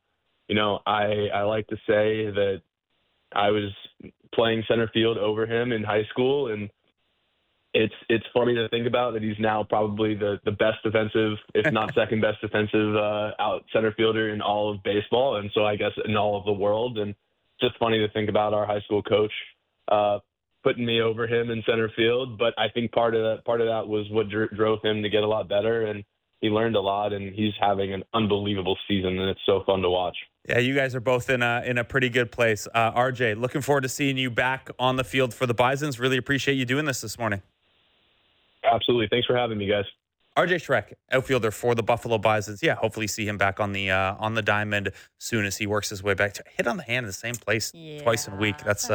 I like to say that I was playing center field over him in high school, and it's funny to think about that he's now probably the best defensive, if not second best defensive out center fielder in all of baseball, and so I guess in all of the world. And just funny to think about our high school coach putting me over him in center field. But I think part of that was what drove him to get a lot better, and he learned a lot, and he's having an unbelievable season, and it's so fun to watch. Yeah, you guys are both in a pretty good place. RJ, looking forward to seeing you back on the field for the Bisons. Really appreciate you doing this morning. Absolutely. Thanks for having me, guys. RJ Schreck, outfielder for the Buffalo Bisons. Yeah, hopefully see him back on the diamond soon as he works his way back to hit on the hand in the same place twice in a week. That's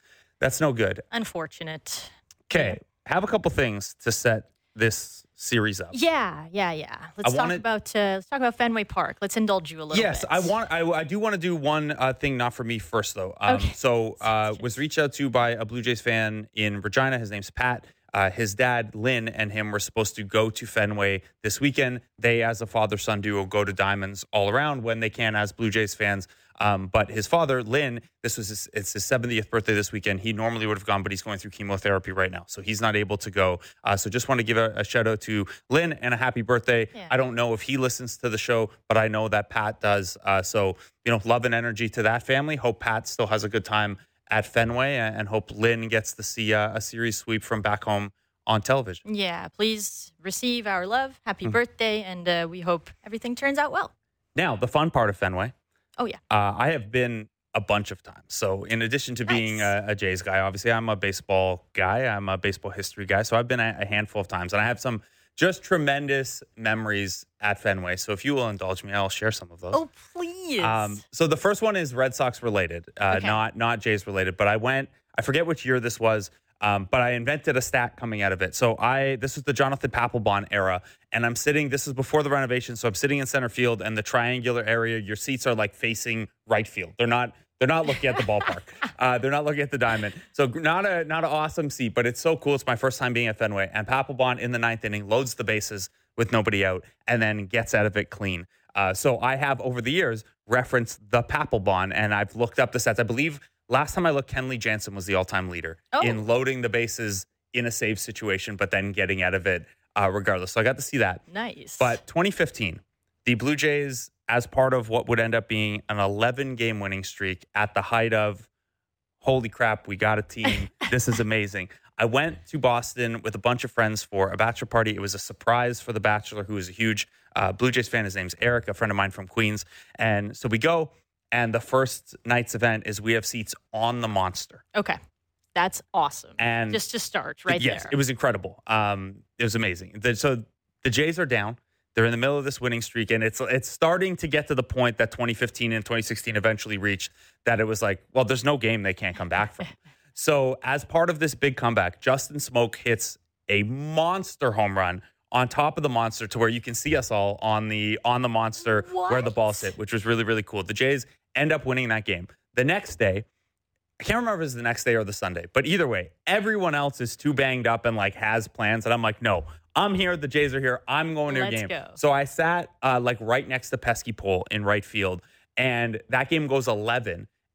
no good. Unfortunate. Okay, have a couple things to set this series up. Yeah. Let's talk about Fenway Park. Let's indulge you a little bit. Yes, I do want to do one thing, not for me first though. Okay. So was reached out to by a Blue Jays fan in Regina. His name's Pat. His dad, Lynn, and him were supposed to go to Fenway this weekend. They, as a father-son duo, go to Diamonds all around when they can as Blue Jays fans. But his father, Lynn, it's his 70th birthday this weekend. He normally would have gone, but he's going through chemotherapy right now, so he's not able to go. So just want to give a shout-out to Lynn and a happy birthday. Yeah. I don't know if he listens to the show, but I know that Pat does. So, love and energy to that family. Hope Pat still has a good time at Fenway, and hope Lynn gets to see a series sweep from back home on television. Yeah, please receive our love. Happy birthday, and we hope everything turns out well. Now, the fun part of Fenway. Oh, yeah. I have been a bunch of times. So in addition to being a Jays guy, obviously I'm a baseball guy. I'm a baseball history guy. So I've been a handful of times, and I have some just tremendous memories at Fenway. So if you will indulge me, I'll share some of those. Oh, please. So the first one is Red Sox related, not Jays related. But I forget which year this was, but I invented a stat coming out of it. So this was the Jonathan Papelbon era, and this is before the renovation. So I'm sitting in center field, and the triangular area, your seats are like facing right field. They're not looking at the ballpark. They're not looking at the diamond. So not an awesome seat, but it's so cool. It's my first time being at Fenway. And Papelbon in the ninth inning loads the bases with nobody out and then gets out of it clean. So I have, over the years, referenced the Papelbon, and I've looked up the stats. I believe last time I looked, Kenley Jansen was the all-time leader in loading the bases in a save situation, but then getting out of it regardless. So I got to see that. Nice. But 2015, the Blue Jays, as part of what would end up being an 11-game winning streak at the height of, holy crap, we got a team. This is amazing. I went to Boston with a bunch of friends for a bachelor party. It was a surprise for the bachelor, who is a huge Blue Jays fan. His name's Eric, a friend of mine from Queens. And so we go, and the first night's event is we have seats on the Monster. Okay. That's awesome. And just to start there. Yes, it was incredible. It was amazing. So the Jays are down. They're in the middle of this winning streak, and it's starting to get to the point that 2015 and 2016 eventually reached, that it was like, well, there's no game they can't come back from. So as part of this big comeback, Justin Smoak hits a monster home run on top of the Monster to where you can see us all on the Monster where the ball's hit, which was really, really cool. The Jays end up winning that game. The next day, I can't remember if it was the next day or the Sunday, but either way, everyone else is too banged up and has plans. And I'm like, no, I'm here. The Jays are here. I'm going to your game. Go. So I sat right next to Pesky Pole in right field, and that game goes 11.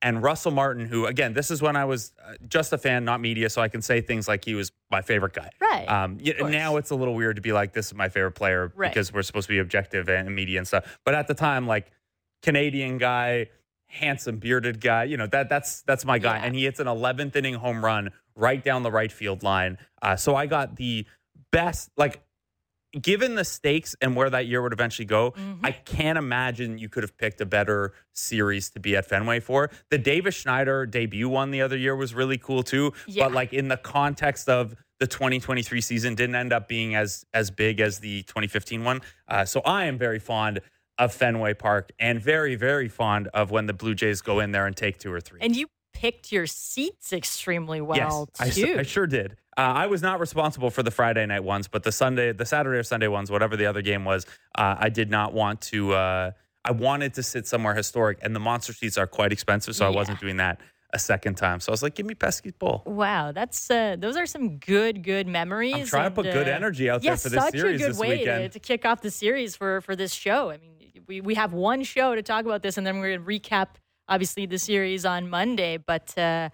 and Russell Martin, who, again, this is when I was just a fan, not media, so I can say things like he was my favorite guy. Right. Now it's a little weird to be like, this is my favorite player because we're supposed to be objective and media and stuff. But at the time, like, Canadian guy, handsome bearded guy, that's my guy. And he hits an 11th inning home run right down the right field line. So I got the best, like, given the stakes and where that year would eventually go, I can't imagine you could have picked a better series to be at Fenway for. The Davis Schneider debut one the other year was really cool too. But like in the context of the 2023 season, didn't end up being as big as the 2015 one. So I am very fond of Fenway Park and very, very fond of when the Blue Jays go in there and take 2 or 3. And you picked your seats extremely well, yes, too. I sure did. I was not responsible for the Friday night ones, but the Saturday or Sunday ones, whatever the other game was, I did not want to. I wanted to sit somewhere historic, and the monster seats are quite expensive, so I wasn't doing that a second time. So I was like, give me Pesky's Bowl. Wow, that's those are some good memories. I'm trying to put good energy out there for this series this weekend. Such a good way to kick off the series for this show. I mean, we have one show to talk about this, and then we're going to recap, obviously, the series on Monday. But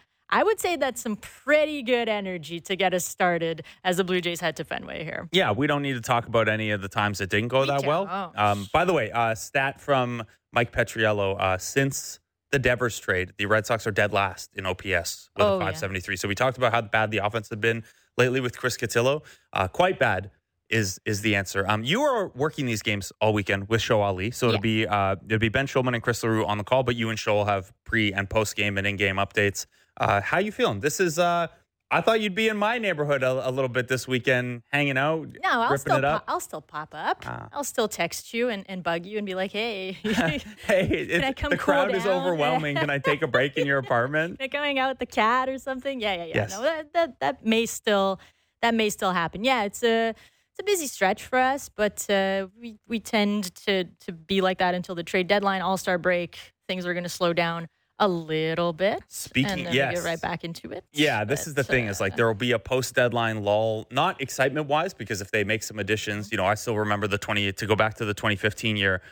I would say that's some pretty good energy to get us started as the Blue Jays head to Fenway here. Yeah, we don't need to talk about any of the times it didn't go that well. By the way, stat from Mike Petriello, since the Devers trade, the Red Sox are dead last in OPS with a 573. So we talked about how bad the offense had been lately with Chris Cotillo. Quite bad is the answer. You are working these games all weekend with Show Ali, so it'll be Ben Schulman and Chris LaRue on the call, but you and Show will have pre and post game and in game updates. How you feeling? This is I thought you'd be in my neighborhood a little bit this weekend, hanging out. No, I'll still pop up. I'll still text you and bug you and be like, hey, hey, can I come the crowd cool is down? overwhelming. Can I take a break in your apartment? Can I going out with the cat or something? Yeah. Yes. No, that may still happen. Yeah, it's a busy stretch for us, but we tend to be like that until the trade deadline, All-Star break. Things are going to slow down a little bit. Speaking, and then we get right back into it. Yeah, this is the thing is like there will be a post-deadline lull, not excitement-wise, because if they make some additions, I still remember to go back to the 2015 year,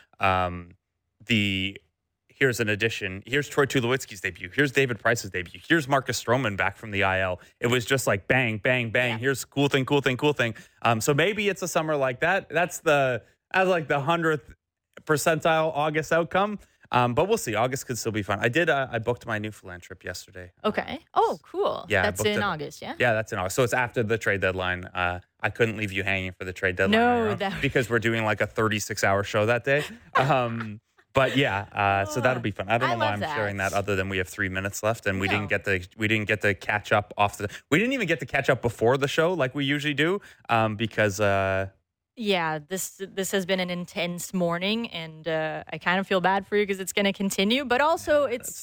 here's an addition. Here's Troy Tulowitzki's debut. Here's David Price's debut. Here's Marcus Stroman back from the IL. It was just like bang, bang, bang. Yeah. Here's cool thing. So maybe it's a summer like that. That's like the 100th percentile August outcome. But we'll see. August could still be fun. I booked my Newfoundland trip yesterday. Okay. Oh, cool. Yeah, that's in August, yeah? Yeah, that's in August. So it's after the trade deadline. I couldn't leave you hanging for the trade deadline. Because we're doing like a 36-hour show that day. But yeah, so that'll be fun. I don't know why I'm sharing that other than we have 3 minutes left and we didn't get to catch up we didn't even get to catch up before the show like we usually do because yeah, this has been an intense morning, and I kind of feel bad for you because it's going to continue. But also, it's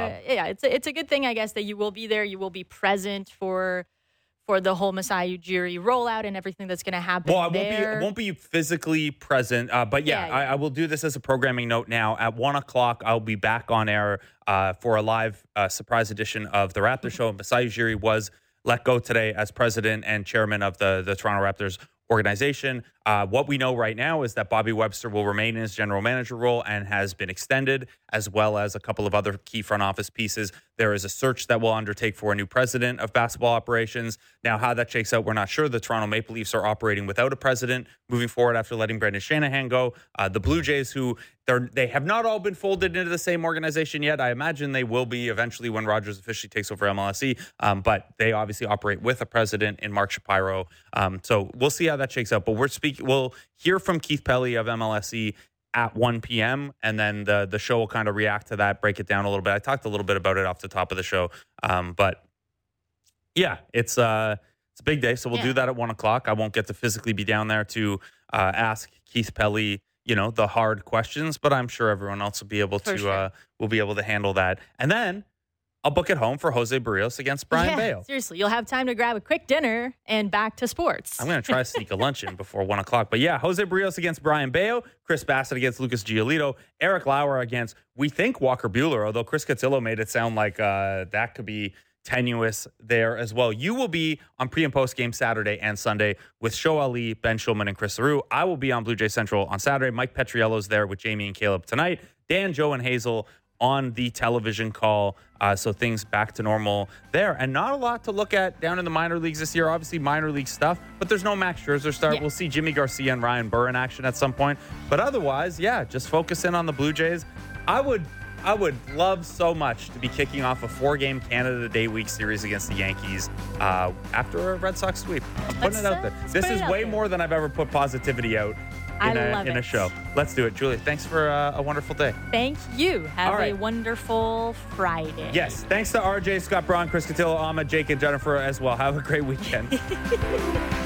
a good thing, I guess, that you will be there. You will be present for the whole Masai Ujiri rollout and everything that's going to happen. Well, I won't be physically present, but I will do this as a programming note now. At 1:00, I'll be back on air for a live surprise edition of the Raptor Show. Masai Ujiri was let go today as president and chairman of the Toronto Raptors organization. What we know right now is that Bobby Webster will remain in his general manager role and has been extended, as well as a couple of other key front office pieces. There is a search that will undertake for a new president of basketball operations. Now, how that shakes out, we're not sure. The Toronto Maple Leafs are operating without a president moving forward after letting Brendan Shanahan go. The Blue Jays, they have not all been folded into the same organization yet. I imagine they will be eventually when Rogers officially takes over MLSE. But they obviously operate with a president in Mark Shapiro. So we'll see how that shakes out. But we'll hear from Keith Pelly of MLSE at 1 p.m. and then the show will kind of react to that, break it down a little bit. I talked a little bit about it off the top of the show. But yeah, it's a big day. So we'll do that at 1:00. I won't get to physically be down there to ask Keith Pelly, the hard questions, but I'm sure everyone else will be able to handle that. And then I'll book it home for Jose Barrios against Brian Bayo. Seriously, you'll have time to grab a quick dinner and back to sports. I'm going to try to sneak a lunch in before 1:00. But yeah, Jose Barrios against Brian Bayo, Chris Bassett against Lucas Giolito, Eric Lauer against, we think, Walker Buehler, although Chris Cotillo made it sound like that could be tenuous there as well. You will be on pre and post game Saturday and Sunday with Show Ali, Ben Schulman, and Chris LaRue. I will be on Blue Jay Central on Saturday. Mike Petriello's there with Jamie and Caleb tonight. Dan, Joe, and Hazel on the television call. So things back to normal there. And not a lot to look at down in the minor leagues this year. Obviously, minor league stuff, but there's no Max Scherzer start. Yeah. We'll see Jimmy Garcia and Ryan Burr in action at some point. But otherwise, yeah, just focus in on the Blue Jays. I would love so much to be kicking off a 4-game Canada Day week series against the Yankees after a Red Sox sweep. I'm putting it out there. This is way more than I've ever put positivity out in a show. Let's do it. Julie, thanks for a wonderful day. Thank you. Have a wonderful Friday. Yes. Thanks to RJ, Scott Braun, Chris Cotillo, Ahmed, Jake, and Jennifer as well. Have a great weekend.